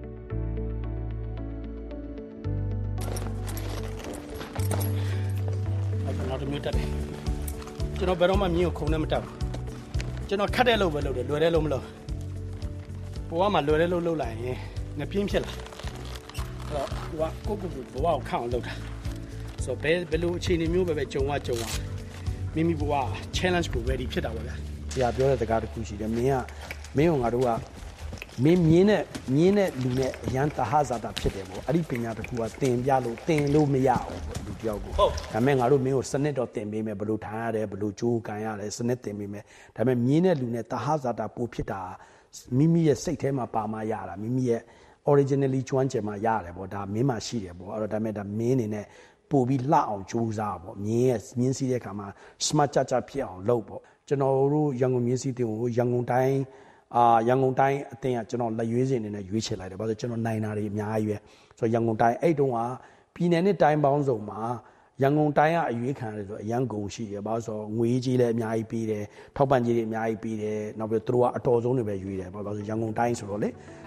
ကျွန်တော်တို့မျိုးတက်တယ်ကျွန်တော်ဘယ်တော့မှမြင်းကိုခုံနဲ့မတက်ဘူးကျွန်တော်ခတ်တဲ့လို့ပဲလုပ်တယ်လွယ်တဲ့လို့မလုပ်ဘဝမှာလွယ်တဲ့လို့လုပ်လိုက်ရင်ငပြင်းဖြစ်လာအဲ့တော့ဟိုကကိုကိုကိုဘဝကိုခန့်အောင်လုပ်တာဆိုတော့ဘယ်ဘယ်လိုအခြေအနေမျိုးပဲပဲကြုံရကြုံရမိမိဘဝ challenge ကို ready ဖြစ်တာပါဗျာဆရာပြောတဲ့စကားတစ်ခုရှိတယ်မင်းကမင်းကငါတို့ကမင်းမြင်းနဲ့မြင်းနဲ့လူနဲ့အရန်တဟဇာတာဖြစ်တယ်ပေါ့အဲ့ဒီပညာတစ်ခုကသင်ပြလို့သင်လို့မရအောင်ပေါ့လူတယောက်ကိုဒါပေမဲ့ငါတို့မင်းကိုစနစ်တော့သင်ပေးမယ်ဘယ်လိုထိုင်ရတယ်ဘယ်လိုကြိုးကန်ရတယ်စနစ်သင်ပေးမယ်ဒါပေမဲ့မြင်းနဲ့လူနဲ့တဟဇာတာပိုဖြစ်တာမိမိရဲ့စိတ်ထဲမှာပါမှရတာမိမိရဲ့ originally ကျွမ်းကျင်မှရတယ်ပေါ့ဒါမင်းမှရှိတယ်ပေါ့အဲ့တော့ဒါပေမဲ့ဒါမင်းအနေနဲ့ပို့ပြီးလှအောင်ကြိုးစားပေါ့မြင်းရဲ့မြင်းစီးတဲ့အခါမှာ smart ချာချာဖြစ်အောင်လုပ်ပေါ့ကျွန်တော်တို့ရန်ကုန်မြင်းစီးတင်ကိုရန်ကုန်တိုင်းအာရန်ကုန်တိုင်းအတင်းကကျွန်တော်လက်ရွေးစင်နေနဲ့ရွေးချယ်လိုက်တယ်ဘာလို့ကျွန်တော်နိုင်တာတွေအများကြီးပဲဆိုတော့ရန်ကုန်တိုင်းအဲ့တုန်းကပြည်နယ်နဲ့တိုင်းပေါင်းစုံမှာရန်ကုန်တိုင်းကအရွေးခံရတယ်ဆိုအရန်ကုန်ရှိတယ်ဘာလို့ဆိုတော့ငွေကြီးလည်းအများကြီးပေးတယ်ထောက်ပံ့ကြီးတွေအများကြီးပေးတယ်နောက်ပြီးသူတို့ကအတော်ဆုံးတွေပဲရွေးတယ်ဘာလို့ဆိုရန်ကုန်တိုင်းဆိုတော့လေ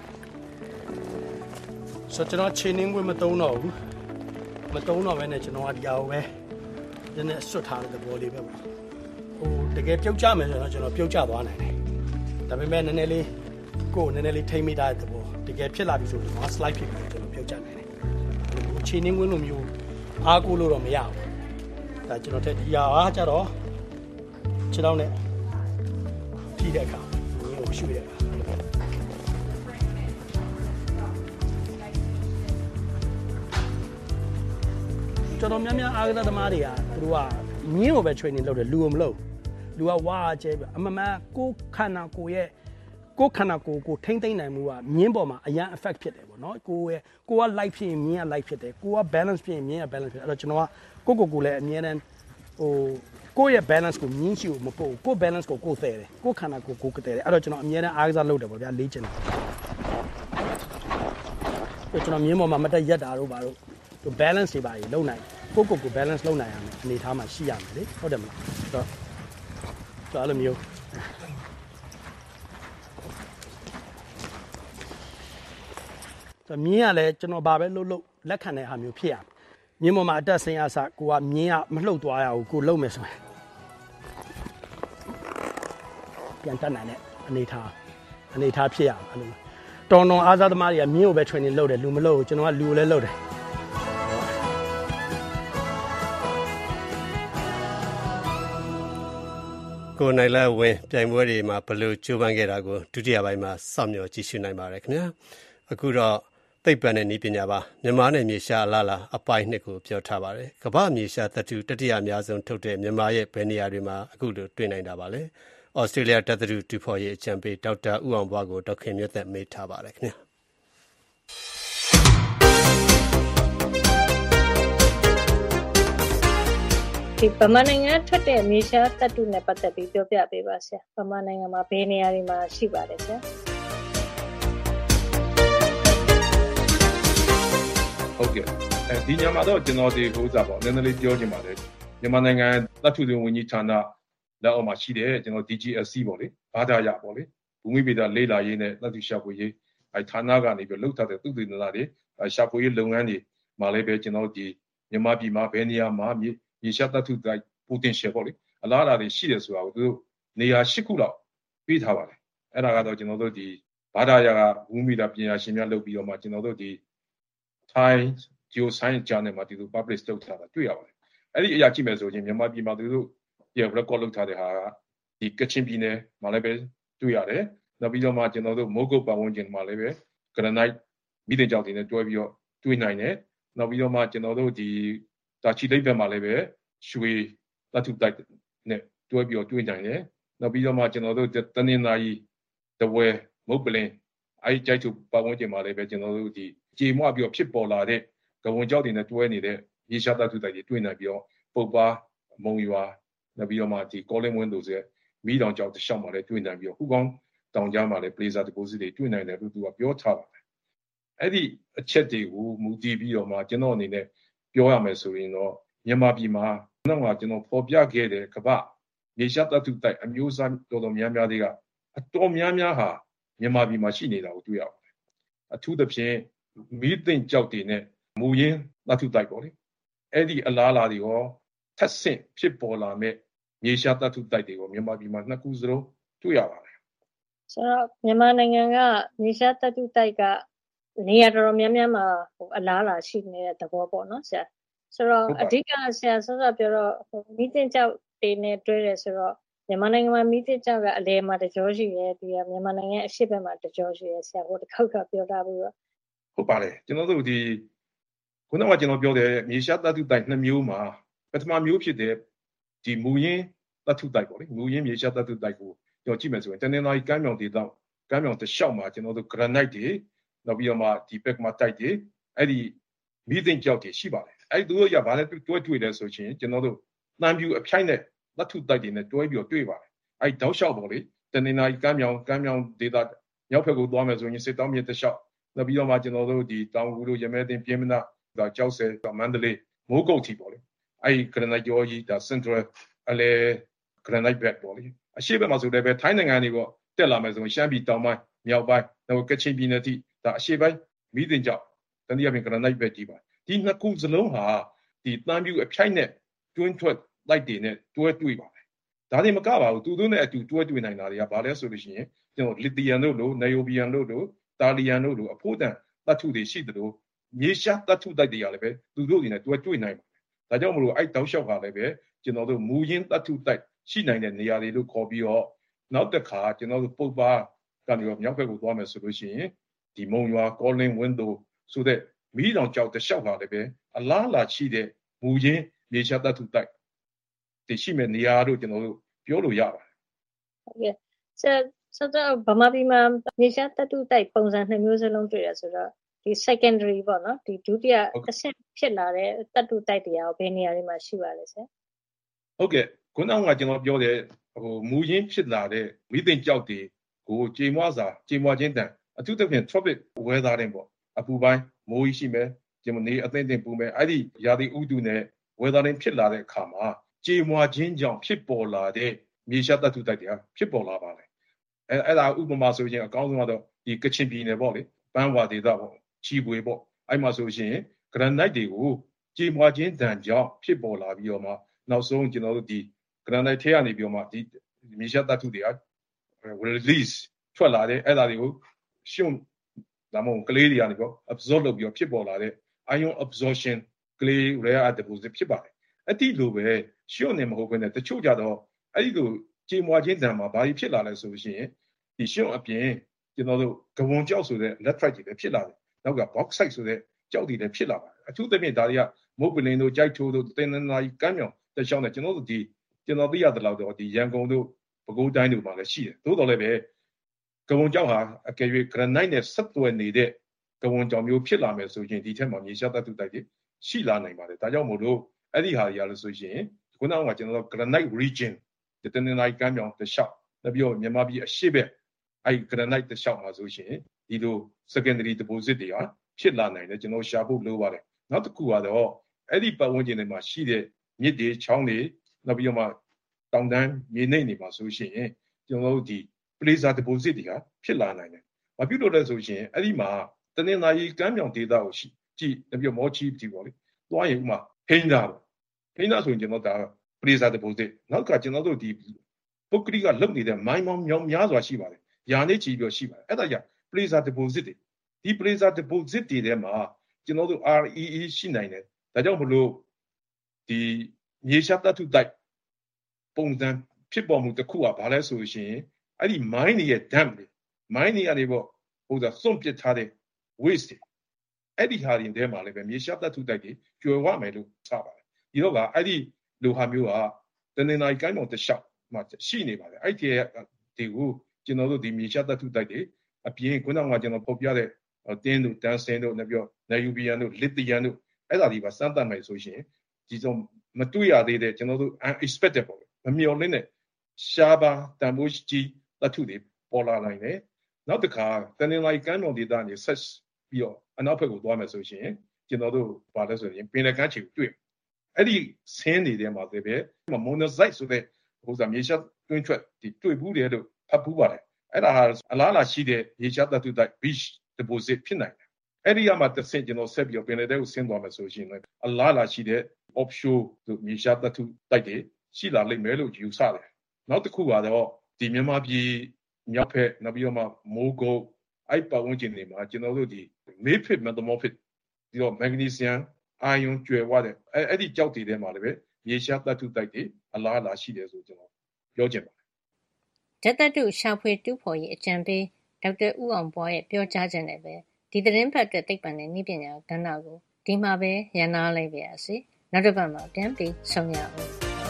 ဆိုတော့ကျွန်တော်ချိန်နေဝင်မတုံးတော့ဘူးမတုံးတော့ပဲနဲ့ကျွန်တော်ကဒီဟာကိုပဲဒီနေ့ဆွတ်ထားတဲ့ဘောလေးပဲပေါ့ဟိုတကယ်ပြုတ်ကြမယ်ဆိုတော့ကျွန်တော်ပြုတ်ကြသွားနိုင်တယ်ဒါပေမဲ့နည်းနည်းလေးကိုယ်နည်းနည်းလေးထိမ့်မိတာတဲ့ဘောတကယ်ဖြစ်လာပြီဆိုတော့ slide ဖြစ်ပြီးကျွန်တော်ပြုတ်ကြနိုင်တယ်ဟိုချိန်နေဝင်လို့မျိုးအားကိုးလို့တော့မရဘူးဒါကျွန်တော်တက်ဒီဟာကကြတော့ခြေထောက်နဲ့ထိတဲ့အခါဒီကိုရှုရတာကျွန်တော်များများအားကစားသမားတွေကသူတို့ကမြင်းကိုပဲ training လုပ်တယ်လူကိုမလုပ်လူကဝါကျဲပြအမှန်မှန်ကိုခန္ဓာကိုယ်ရဲ့ကိုခန္ဓာကိုယ်ကိုထိမ့်သိမ့်နိုင်မှုကမြင်းပေါ်မှာအရန် effect ဖြစ်တယ်ပေါ့နော်ကိုရဲ့ကိုက light ဖြစ်ရင်မြင်းက light ဖြစ်တယ်ကိုက balance ဖြစ်ရင်မြင်းက balance ဖြစ်တယ်အဲ့တော့ကျွန်တော်ကကိုကိုကိုလည်းအမြဲတမ်းဟိုကိုရဲ့ balance ကိုမြင်းရှိကိုမပို့ကို balance ကိုကိုသဲတယ်ကိုခန္ဓာကိုယ်ကိုကတဲ့တယ်အဲ့တော့ကျွန်တော်အမြဲတမ်းအားကစားလုပ်တယ်ပေါ့ဗျာလေ့ကျင့်တယ်ကျွန်တော်မြင်းပေါ်မှာမတက်ရက်တာတို့ပါတို့သူ balance တွေပါကြီးလုံနိုင်ကိုကိုကို balance လုံနိုင်ရမယ်အနေထားမှာရှိရမယ်လေဟုတ်တယ်မလားဆိုတော့ဆိုအဲ့လိုမျိုးဆိုမြင်းကလည်းကျွန်တော်ဘာပဲလှုပ်လှုပ်လက်ခံတဲ့ဟာမျိုးဖြစ်ရမယ်မြင်းပေါ်မှာအတက်ဆင်းရစကိုကမြင်းကမလှုပ်သွားရဘူးကိုလှုပ်မယ်ဆိုရင်ပြန်တက်နိုင်တဲ့အနေထားအနေထားဖြစ်ရမယ်အဲ့လိုတော်တော်အားစားသမားတွေကမြင်းကိုပဲ training လုပ်တယ်လူမလုပ်ဘူးကျွန်တော်ကလူကိုလည်းလုပ်တယ်ကိုနိုင်လာဝင်ပြိုင်ပွဲတွေမှာဘယ်လိုကြိုးပမ်းခဲ့တာကိုဒုတိယပိုင်းမှာစောင့်မျှော်ကြည့်ရှုနိုင်ပါတယ်ခင်ဗျာအခုတော့သိပ္ပံနဲ့နည်းပညာပါမြန်မာနဲ့မြေရှားအလားလာအပိုင်းနှစ်ကိုပြောထားပါတယ်ကမ္ဘာမြေရှားသတ္တုတတိယအများဆုံးထုတ်တဲ့မြန်မာရဲ့ဘယ်နေရာတွေမှာအခုလိုတွေ့နိုင်တာပါလဲဩစတြေးလျတပ်သတ္တုတူဖော်ရေးအကြံပေးဒေါက်တာဦးအောင်ဘွားကိုဒေါက်ခင်မြတ်သက်မေးထားပါတယ်ခင်ဗျာဒီဗမာနိုင်ငံထွက်တဲ့မြေရှားသတ္တုနဲ့ပတ်သက်ပြီးပြောပြပေးပါဆရာဗမာနိုင်ငံမှာဘယ်နေရာတွေမှာရှိပါတယ်ဆရာဟုတ်ကဲ့အဲဒီညမှာတော့ကျွန်တော်ဒီဥစားပေါ့နည်းနည်းလေးပြောချင်ပါတယ်မြန်မာနိုင်ငံသတ္တုတွင်ဝန်ကြီးဌာနလက်အောက်မှာရှိတဲ့ကျွန်တော် ဒီ ဂျီ အက်ဖ် စီ ပေါ့လေဘာသာရပေါ့လေဘူမိဗေဒလေ့လာရေးနဲ့သတ္တုရှာဖွေရေးအဲဌာနကနေပြီးလှုပ်ထားတဲ့သုတေသနတွေရှာဖွေရေးလုပ်ငန်းတွေမှာလည်းပဲကျွန်တော်ဒီမြန်မာပြည်မှာဘယ်နေရာမှာမြေမြေရှားသတ္တုတိုက် potential ပေါ့လေအလားအလာတွေရှိတယ်ဆိုတာကိုသူတို့နေရာ၈ခုလောက်ပြီးထားပါတယ်အဲ့ဒါကတော့ကျွန်တော်တို့ဒီဘာသာရကဘူမိဗေဒပညာရှင်များလုပ်ပြီးတော့မှကျွန်တော်တို့ဒီ Thai Geoscience Journal မှာဒီလို publish လုပ်ထားတာတွေ့ရပါတယ်အဲ့ဒီအရာကြည့်မယ်ဆိုရင်မြန်မာပြည်မှာသူတို့ပြ record လုပ်ထားတဲ့ဟာကဒီကချင်ပြည်နယ်မှာလည်းပဲတွေ့ရတယ်နောက်ပြီးတော့မှကျွန်တော်တို့မိုးကုတ်ပတ်ဝန်းကျင်မှာလည်းပဲ granite မိတင်ကြောက်တွေနဲ့တွဲပြီးတော့တွေ့နိုင်တယ်နောက်ပြီးတော့မှကျွန်တော်တို့ဒီတာချီလိပ်ဘက်မှာလည်းပဲရွှေသတ္တုတိုက်နဲ့တွဲပြီးတော့တွေ့နိုင်တယ်နောက်ပြီးတော့မှကျွန်တော်တို့တနင်္သာရီတဝဲမုတ်ပလင်အဲဒီကြိုက်သူပတ်ဝန်းကျင်မှာလည်းပဲကျွန်တော်တို့ဒီကြေမွပြီးတော့ဖြစ်ပေါ်လာတဲ့ကဝန်ကြောက်တွေနဲ့တွဲနေတဲ့ရေရှားသတ္တုတိုက်တွေတွေ့နိုင်ပြီးတော့ပုတ်ပါမုံရွာနောက်ပြီးတော့မှဒီကောလင်းဝင်းတို့ဆိုမီးတောင်ကြောက်တစ်လျှောက်မှာလည်းတွေ့နိုင်ပြီးတော့ခုကောင်းတောင်ကြားမှာလည်း blazer deposit တွေတွေ့နိုင်တယ်လို့သူကပြောထားပါတယ်အဲ့ဒီအချက်တွေကိုမူတည်ပြီးတော့မှကျွန်တော်အနေနဲ့ပြောရမယ်ဆိုရင်တော့မြန်မာပြည်မှာနောက်မှာကျွန်တော်ဖော်ပြခဲ့တဲ့ကမ္ဘာမြေရှားသတ္တုတိုက်အမျိုးအစားတော်တော်များများတွေကအတော်များများဟာမြန်မာပြည်မှာရှိနေတာကိုတွေ့ရပါတယ်အထူးသဖြင့်မီးသိမ့်ကြောက်တွေနဲ့မူရင်းသတ္တုတိုက်ပေါ့လေအဲ့ဒီအလားအလာတွေရောထပ်ဆင့်ဖြစ်ပေါ်လာမဲ့မြေရှားသတ္တုတိုက်တွေကိုမြန်မာပြည်မှာနှစ်ခုစလုံးတွေ့ရပါတယ်ဆိုတော့မြန်မာနိုင်ငံကမြေရှားသတ္တုတိုက်ကနေရာတော်တော်များများမှာဟိုအလားအလာရှိနေတဲ့သဘောပေါ့နော်ဆရာဆိုတော့အဓိကဆရာဆောစောပြောတော့မီးတင်ကြောက်တွေနဲ့တွဲတယ်ဆိုတော့မြန်မာနိုင်ငံမှာမီးတင်ကြောက်ကအလဲမှာတကြောရှိတယ်ဒီကမြန်မာနိုင်ငံအရှေ့ဘက်မှာတကြောရှိတယ်ဆရာဟိုတစ်ခေါက်ကပြောတာပြီးတော့ဟုတ်ပါတယ်ကျွန်တော်တို့ဒီခုနကကျွန်တော်ပြောတဲ့မြေရှားသတ္တုတိုက်နှစ်မျိုးမှာပထမမျိုးဖြစ်တဲ့ဒီမူရင်းသတ္တုတိုက်ပေါ့လေမူရင်းမြေရှားသတ္တုတိုက်ကိုကျွန်တော်ကြည့်မယ်ဆိုရင်တနင်္လာရီကမ်းမြောင်ဒေသကမ်းမြောင်တစ်လျှောက်မှာကျွန်တော်တို့ granite တွေနောက်ပြီးတော့မှဒီ pegma တိုက်တွေအဲ့ဒီမီးသိမ့်ကြောက်တွေရှိပါတယ်အဲ့ဒီတို့ရဘာလဲတွဲတွေ့လဲဆိုရင်ကျွန်တော်တို့တန်ပြူအဖြိုက်နဲ့သတ္တုတိုက်တွေနဲ့တွဲပြီးတော့တွေ့ပါတယ်အဲ့ဒီတောက်လျှောက်ပေါ့လေတနင်္လာရီကမ်းမြောင်ကမ်းမြောင်ဒေသမြောက်ဘက်ကိုသွားမယ်ဆိုရင်စစ်တောင်းမြေတစ်လျှောက်နောက်ပြီးတော့မှကျွန်တော်တို့ဒီတောင်ကူတို့ရမဲတင်ပြင်းမနာဒါကြောက်ဆဲမန္တလေးမိုးကုတ်ထီပေါ့လေအဲ့ဒီ granite ကြောကြီးဒါ central အလဲ granite bed ပေါ့လေအရှိဘက်မှာဆိုလည်းပဲထိုင်းနိုင်ငံတွေပေါ့တက်လာမယ်ဆိုရင်ရှမ်းပြည်တောင်ပိုင်းမြောက်ပိုင်းနောက်ကချင်ပြည်နယ်ထိဒါအရှိပိုင်းမီးတင်ကြောက်တနည်းအားဖြင့် granite bed ကြီးပါဒီနှစ်ခုစလုံးဟာဒီတန်ပြူအဖြိုက်နဲ့တွင်းထွက်လိုက်တွေနဲ့တွဲတွေ့ပါတယ်ဒါတွေမကပါဘူးသူတို့နဲ့အတူတွဲတွေ့နိုင်တာတွေကဘာလဲဆိုလို့ရှိရင်ကျွန်တော်လစ်သီယမ်တို့လိုနယိုဘီယမ်တို့လိုတာလီယမ်တို့လိုအဖို့တန်သတ္တုတွေရှိတယ်လို့မြေရှားသတ္တုတိုက်တွေကလည်းပဲသူတို့တွေနဲ့တွဲတွေ့နိုင်ပါတယ်ဒါကြောင့်မလို့အဲ့တောက်လျှောက်ကလည်းပဲကျွန်တော်တို့မူရင်းသတ္တုတိုက်ရှိနိုင်တဲ့နေရာတွေလို့ခေါ်ပြီးတော့နောက်တစ်ခါကျွန်တော်တို့ပုတ်ပါကနေတော့မြောက်ဘက်ကိုသွားမယ်ဆိုလို့ရှိရင်ဒီမုံရွာကောလင်းဝင်းတို့ဆိုတဲ့မီးတောင်ကြောက်တစ်လျှောက်လာလည်းပဲအလားလာရှိတဲ့မူရင်းမြေရှားသတ္တုတိုက်တရှိမဲ့နေရာတို့ကျွန်တော်တို့ပြောလို့ရပါတယ်ဟုတ်ကဲ့ဆက်ဆက်တော့ဗမာပြည်မှာမြေရှားသတ္တုတိုက်ပုံစံနှစ်မျိုးစလုံးတွေ့ရဆိုတော့ဒီ secondary ပေါ့နော်ဒီဒုတိယအဆင့်ဖြစ်လာတဲ့သတ္တုတိုက်တွေရောဘယ်နေရာတွေမှာရှိပါလဲဆရာဟုတ်ကဲ့ခုနကကျွန်တော်ပြောတဲ့ဟိုမူရင်းဖြစ်လာတဲ့မိသိမ့်ကြောက်တွေကိုကြေမွားစာကြေမွားခြင်းတန်အထူးသဖြင့် tropic weather တွေပေါ့အပူပိုင်းမိုးကြီးရှိမယ်ဒီမနေအသိမ့်သိမ့်ပူမယ်အဲ့ဒီရာသီဥတုနဲ့ weather တွေဖြစ်လာတဲ့အခါမှာကြေမွားခြင်းကြောင့်ဖြစ်ပေါ်လာတဲ့မြေရှားသတ္တုတိုက်တွေဖြစ်ပေါ်လာပါလေအဲအဲ့ဒါဥပမာဆိုရင်အကောင်းဆုံးကတော့ဒီကချင်ပြည်နယ်ပေါ့လေပန်းဝါဒေသပေါ့ချီပွေပေါ့အဲ့မှာဆိုရင် granite တွေကိုကြေမွားခြင်းတန်ကြောင့်ဖြစ်ပေါ်လာပြီးတော့မှနောက်ဆုံးကျွန်တော်တို့ဒီ granite ထဲကနေပြီးတော့မှဒီမြေရှားသတ္တုတွေက release ထွက်လာတဲ့အဲ့ဒါတွေကိုရှုံဒါမှမဟုတ်ကလေးတွေကနေပြီးတော့ absorb လုပ်ပြီးတော့ဖြစ်ပေါ်လာတဲ့ ion absorption ကလေး rare deposit ဖြစ်ပါတယ်အဲ့ဒီလိုပဲရှုံနေမဟုတ်ဘဲနဲ့တချို့ကြတော့အဲ့ဒီလိုကြေမွားခြင်းတန်မှာဘာကြီးဖြစ်လာလဲဆိုလို့ရှိရင်ဒီရှုံအပြင်ကျွန်တော်တို့ကဝွန်ကြောက်ဆိုတဲ့ laterite တွေပဲဖြစ်လာတယ်နောက်က box site ဆိုတဲ့ကြောက်တည်လည်းဖြစ်လာပါတယ်အထူးသဖြင့်ဒါတွေကမုတ်ပလင်တို့ကြိုက်ထိုးတို့တင်နနာကြီးကမ်းမြောင်တက်ရှောင်းတဲ့ကျွန်တော်တို့ဒီကျွန်တော်သိရသလောက်တော့ဒီရန်ကုန်တို့ပဲခူးတိုင်းတို့မှာလည်းရှိတယ်သို့တော်လည်းပဲကဝုံကြောက်ဟာအကယ်၍ granite နဲ့ဆက်သွယ်နေတဲ့ကဝုံကြောင်မျိုးဖြစ်လာမယ်ဆိုရင်ဒီထက်မှမြေရှားသတ္တုတိုက်တွေရှိလာနိုင်ပါတယ်ဒါကြောင့်မို့လို့အဲ့ဒီဟာတွေရလို့ဆိုရင်ခုနကကျွန်တော်တို့ granite region တင်နနာကြီးကမ်းမြောင်တက်ရှောင်းနောက်ပြီးတော့မြန်မာပြည်အရှိဘက်အဲ့ granite တက်ရှောင်းမှာဆိုရှင်ဒီလို secondary deposit တွေဟာဖြစ်လာနိုင်တယ်ကျွန်တော်ရှာဖို့လိုပါတယ်နောက်တစ်ခုကတော့အဲ့ဒီပတ်ဝန်းကျင်တွေမှာရှိတဲ့မြစ်တွေချောင်းတွေနောက်ပြီးတော့မှတောင်တန်းမြေနိမ့်တွေမှာဆိုရှင်ကျွန်တော်တို့ဒီ placer deposit တွေကဖြစ်လာနိုင်တယ်။ဘာဖြစ်လို့လဲဆိုရှင်အဲ့ဒီမှာတနင်္လာရီကမ်းမြောင်ဒေသကိုရှိကြည့်နောက်ပြီးမော်ချီဒီပေါ့လေ။သွားရင်ဥမာဖိန်းတာဖိန်းတာဆိုရင်ကျွန်တော်ဒါ placer deposit နောက်ကကျွန်တော်တို့ဒီပုဂ္ဂလိကလုပ်နေတဲ့မိုင်းမောင်းမြောင်းများစွာရှိပါတယ်။ယာနေချီပြီးရှိပါတယ်။အဲ့ဒါကြောင့် placer deposit တွေဒီ placer deposit တွေထဲမှာကျွန်တော်တို့ R E E ရှိနိုင်တယ်။ဒါကြောင့်မလို့ဒီမြေရှားသတ္တုတိုက်ပုံစံဖြစ်ပေါ်မှုတစ်ခုကဘာလဲဆိုရှင်အဲ့ဒီ mine ရဲ့ dam တွေ mine တွေကနေပေါ့ဟိုသာစွန့်ပစ်ထားတဲ့ waste တွေအဲ့ဒီဟာတွေထဲမှာလည်းပဲမြေရှားသတ္တုတိုက်တွေကျွယ်ဝမယ်လို့စပါတယ်ဒီတော့ကအဲ့ဒီလိုဟာမျိုးကတနင်္လာရီကိုင်းမောင်တစ်လျှောက်မှာရှိနေပါတယ်အဲ့ဒီဒီကိုကျွန်တော်တို့ဒီမြေရှားသတ္တုတိုက်တွေအပြင်ခုနကကျွန်တော်ဖော်ပြတဲ့တင်းတို့တန်းစင်းတို့နဲ့ပြောနယ်ယူဘီယန်တို့လစ်သီယန်တို့အဲ့ဒါတွေပါစမ်းသပ်မယ်ဆိုရှင်ဒီဆုံးမတွေ့ရသေးတဲ့ကျွန်တော်တို့ unexpected ပေါ့မမျှော်လင့်တဲ့ရှားပါတန်ဖိုးကြီးသတ္တုတွေပေါ်လာနိုင်တယ်နောက်တစ်ခါတနင်္လာရီကမ်းမြောင်ဒေသကနေဆက်ပြီးတော့အနောက်ဘက်ကိုသွားမယ်ဆိုရှင်ကျွန်တော်တို့ဘာလဲဆိုရင်ပင်လယ်ကမ်းခြေကိုတွေ့အဲ့ဒီဆင်းနေတဲ့မှာလည်းပဲမိုနိုဆိုက်ဆိုတဲ့ဟိုစာမြေရှားတွင်းထွက်ဒီတွေ့ဘူးတယ်လို့ဖတ်ဘူးပါတယ်အဲ့ဒါဟာအလားအလာရှိတဲ့မြေရှားသတ္တုတိုက် beach deposit ဖြစ်နိုင်တယ်အဲ့ဒီကမှတစ်ဆင့်ကျွန်တော်ဆက်ပြီးတော့ပင်လယ်ထဲကိုဆင်းသွားမယ်ဆိုရှင်အလားအလာရှိတဲ့ offshore တို့မြေရှားသတ္တုတိုက်တွေရှိလာလိမ့်မယ်လို့ယူဆတယ်နောက်တစ်ခုကတော့ဒီမြန်မာပြည်မြောက်ဖက်နောက်ပြီးတော့မှမိုးကုတ်အဲ့ပတ်ဝန်းကျင်တွေမှာကျွန်တော်တို့ဒီ mephit metamorphic ဒီတော့ magnesium ion ကျွယ်ဝတဲ့အဲ့အဲ့ဒီကြောက်တွေထဲမှာလည်းပဲမြေရှားသတ္တုတိုက်တွေအလားအလာရှိတယ်ဆိုကျွန်တော်ပြောချင်ပါတယ်ဓာတ်သတ္တုရှာဖွေတူးဖော်ရေးအကြံပေးဒေါက်တာဦးအောင်ပွားရဲ့ပြောကြားချက်နဲ့ပဲဒီသတင်းပတ်အတွက်သိပ္ပံနဲ့နည်းပညာကဏ္ဍကိုဒီမှာပဲရန်နာလိုက်ပါရစေနောက်တစ်ပတ်မှာပြန်ပြီးဆုံရအောင်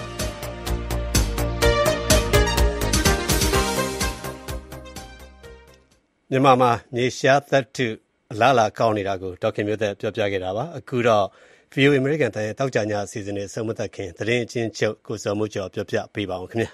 မြန်မာမှာမြေရှားသတ္တုအလားအလာကောင်းနေတာကိုဒေါက်ခင်မျိုးသက်ပြောပြခဲ့တာပါအခုတော့ ဗီအိုအေ American တန်ရဲ့တောက်ကြညအစီအစဉ်နဲ့ဆုံးမသက်ခင်သတင်းအချင်းချုပ်ကိုစောမှုကျော်ပြောပြပေးပါအောင်ခင်ဗျာ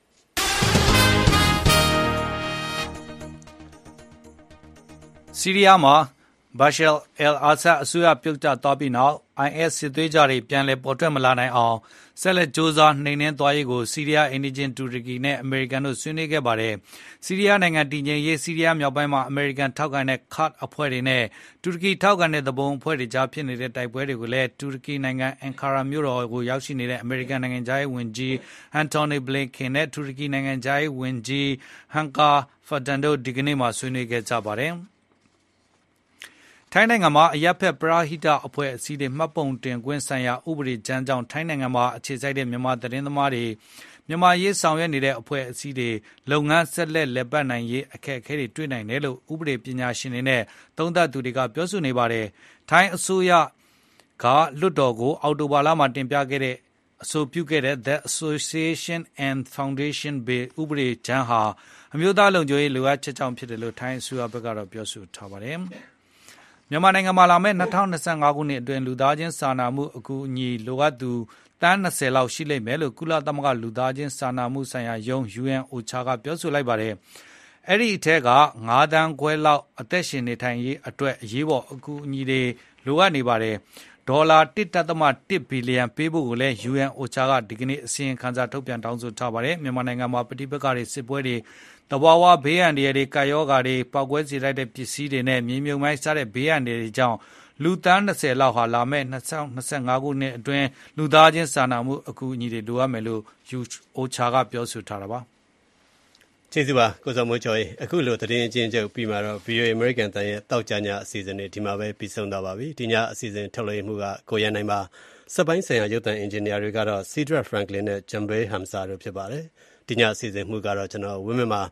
ဆီးရီးယားမှာဘာရှာအယ်အာဆတ်အစိုးရပြုတ်ကျသွားပြီးနောက် အိုင်အက်စ် စစ်သွေးကြွတွေပြန်လည်ပေါ်ထွက်မလာနိုင်အောင်ဆက်လက်စ조사နှိမ်နင်းသွားရေးကိုဆီးရီးယားအိမ်နီးချင်းတူရကီနဲ့အမေရိကန်တို့ဆွေးနွေးခဲ့ပါတယ်။ဆီးရီးယားနိုင်ငံတည်ငြိမ်ရေးဆီးရီးယားမြောက်ပိုင်းမှာအမေရိကန်ထောက်ခံတဲ့ကာ့ဒ်အဖွဲ့တွေနဲ့တူရကီထောက်ခံတဲ့သဘုံအဖွဲ့တွေကြားဖြစ်နေတဲ့တိုက်ပွဲတွေကိုလည်းတူရကီနိုင်ငံအန်ကာရာမြို့တော်ကိုရောက်ရှိနေတဲ့အမေရိကန်နိုင်ငံသားရေးဝန်ကြီးအန်တိုနီဘလင်ကန်နဲ့တူရကီနိုင်ငံသားရေးဝန်ကြီးဟန်ကာဖာဒန်တို့ဒီကနေ့မှဆွေးနွေးခဲ့ကြပါတယ်။ထိုင်းနိုင်ငံမှာအရပ်ဖက်ပရဟိတအဖွဲ့အစည်းတွေမှတ်ပုံတင်ခွင့်ဆိုင်ရာဥပဒေကြမ်းကြောင့်ထိုင်းနိုင်ငံမှာအခြေစိုက်တဲ့မြန်မာသတင်းသမားတွေမြန်မာရေးဆောင်ရွက်နေတဲ့အဖွဲ့အစည်းတွေလုပ်ငန်းဆက်လက်လည်ပတ်နိုင်ရေးအခက်အခဲတွေတွေ့နိုင်တယ်လို့ဥပဒေပညာရှင်တွေနဲ့သုံးသပ်သူတွေကပြောဆိုနေပါတယ်။ထိုင်းအစိုးရကလွှတ်တော်ကိုအောက်တိုဘာလမှာတင်ပြခဲ့တဲ့အဆိုပြုခဲ့တဲ့ The Association and Foundation Bill ဥပဒေကြမ်းဟာအမျိုးသားလုံခြုံရေးလိုအပ်ချက်ကြောင့်ဖြစ်တယ်လို့ထိုင်းအစိုးရဘက်ကတော့ပြောဆိုထားပါတယ်။မြန်မာနိုင်ငံမှာလာမယ့်၂၀၂၅ခုနှစ်အတွင်းလူသားချင်းစာနာမှုအကူအညီလိုအပ်သူတန်း၂၀လောက်ရှိလိမ့်မယ်လို့ကုလသမဂ္ဂလူသားချင်းစာနာမှုဆိုင်ရာယုံ ယူ အန် အိုချာ ကပြောဆိုလိုက်ပါတယ်။အဲ့ဒီအထက်က၅တန်းခွဲလောက်အသက်ရှင်နေထိုင်ရေးအတွက်အရေးပေါ်အကူအညီတွေလိုအပ်နေပါတယ်။ဒေါ်လာတစ်ဒသမတစ်ဘီလီယံပေးဖို့ကိုလည်း ယူ အန် အိုချာ ကဒီကနေ့အစီရင်ခံစာထုတ်ပြန်တောင်းဆိုထားပါတယ်။မြန်မာနိုင်ငံမှာပဋိပက္ခတွေစစ်ပွဲတွေတဘာဝဘေးအန္တရာယ်တွေကာယောဂါတွေပောက်ကွဲစေတတ်တဲ့ပစ္စည်းတွေနဲ့မြေမြုပ်မိုင်းစတဲ့ဘေးအန္တရာယ်တွေကြောင့်လူတန်း၂၀လောက်ဟာလာမယ့်၂၀၂၅ခုနှစ်အတွင်းလူသားချင်းစာနာမှုအကူအညီတွေလိုအပ်မယ်လို့ ယူ အိုချာ ကပြောဆိုထားတာပါ။ကျေးဇူးပါကိုစောမိုးကျော်အခုလိုသတင်းအချင်းချုပ်ပြီးမှတော့ ဗီအိုအေ American တန်ရဲ့တောက်ကြညအစီအစဉ်တွေဒီမှာပဲပြီးဆုံးသွားပါပြီ။ဒီညအစီအစဉ်ထုတ်လွှင့်မှုကကိုရန်နိုင်ပါစက်ပိုင်းဆိုင်ရာရုပ်သံအင်ဂျင်နီယာတွေကတော့ Cedric Franklin နဲ့ Jambay Hamza တို့ဖြစ်ပါတယ်။ဒီညအစီအစဉ်မှုကတော့ကျွန်တော်ဝင်းမမှာ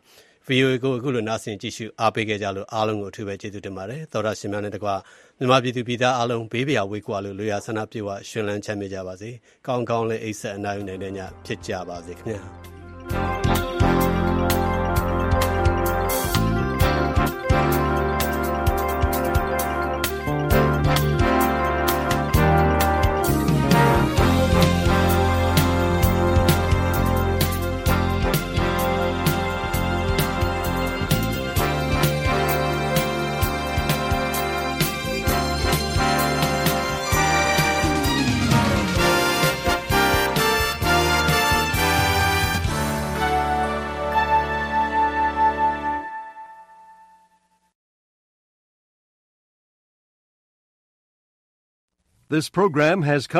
ဗီအိုအေ ကိုအခုလိုနားဆင်ကြည့်ရှုအားပေးခဲ့ကြလို့အားလုံးကိုအထူးပဲကျေးဇူးတင်ပါတယ်သောတာရှင်များနဲ့တကွမြန်မာပြည်သူပြည်သားအားလုံးဘေးပရာဝေးကွာလို့လူရဆန္ဒပြေဝရှင်လန်းချမ်းမြေ့ကြပါစေကောင်းကောင်းလေးအိပ်ဆက်အနားယူနေတဲ့ညဖြစ်ကြပါစေခင်ဗျာ This program has come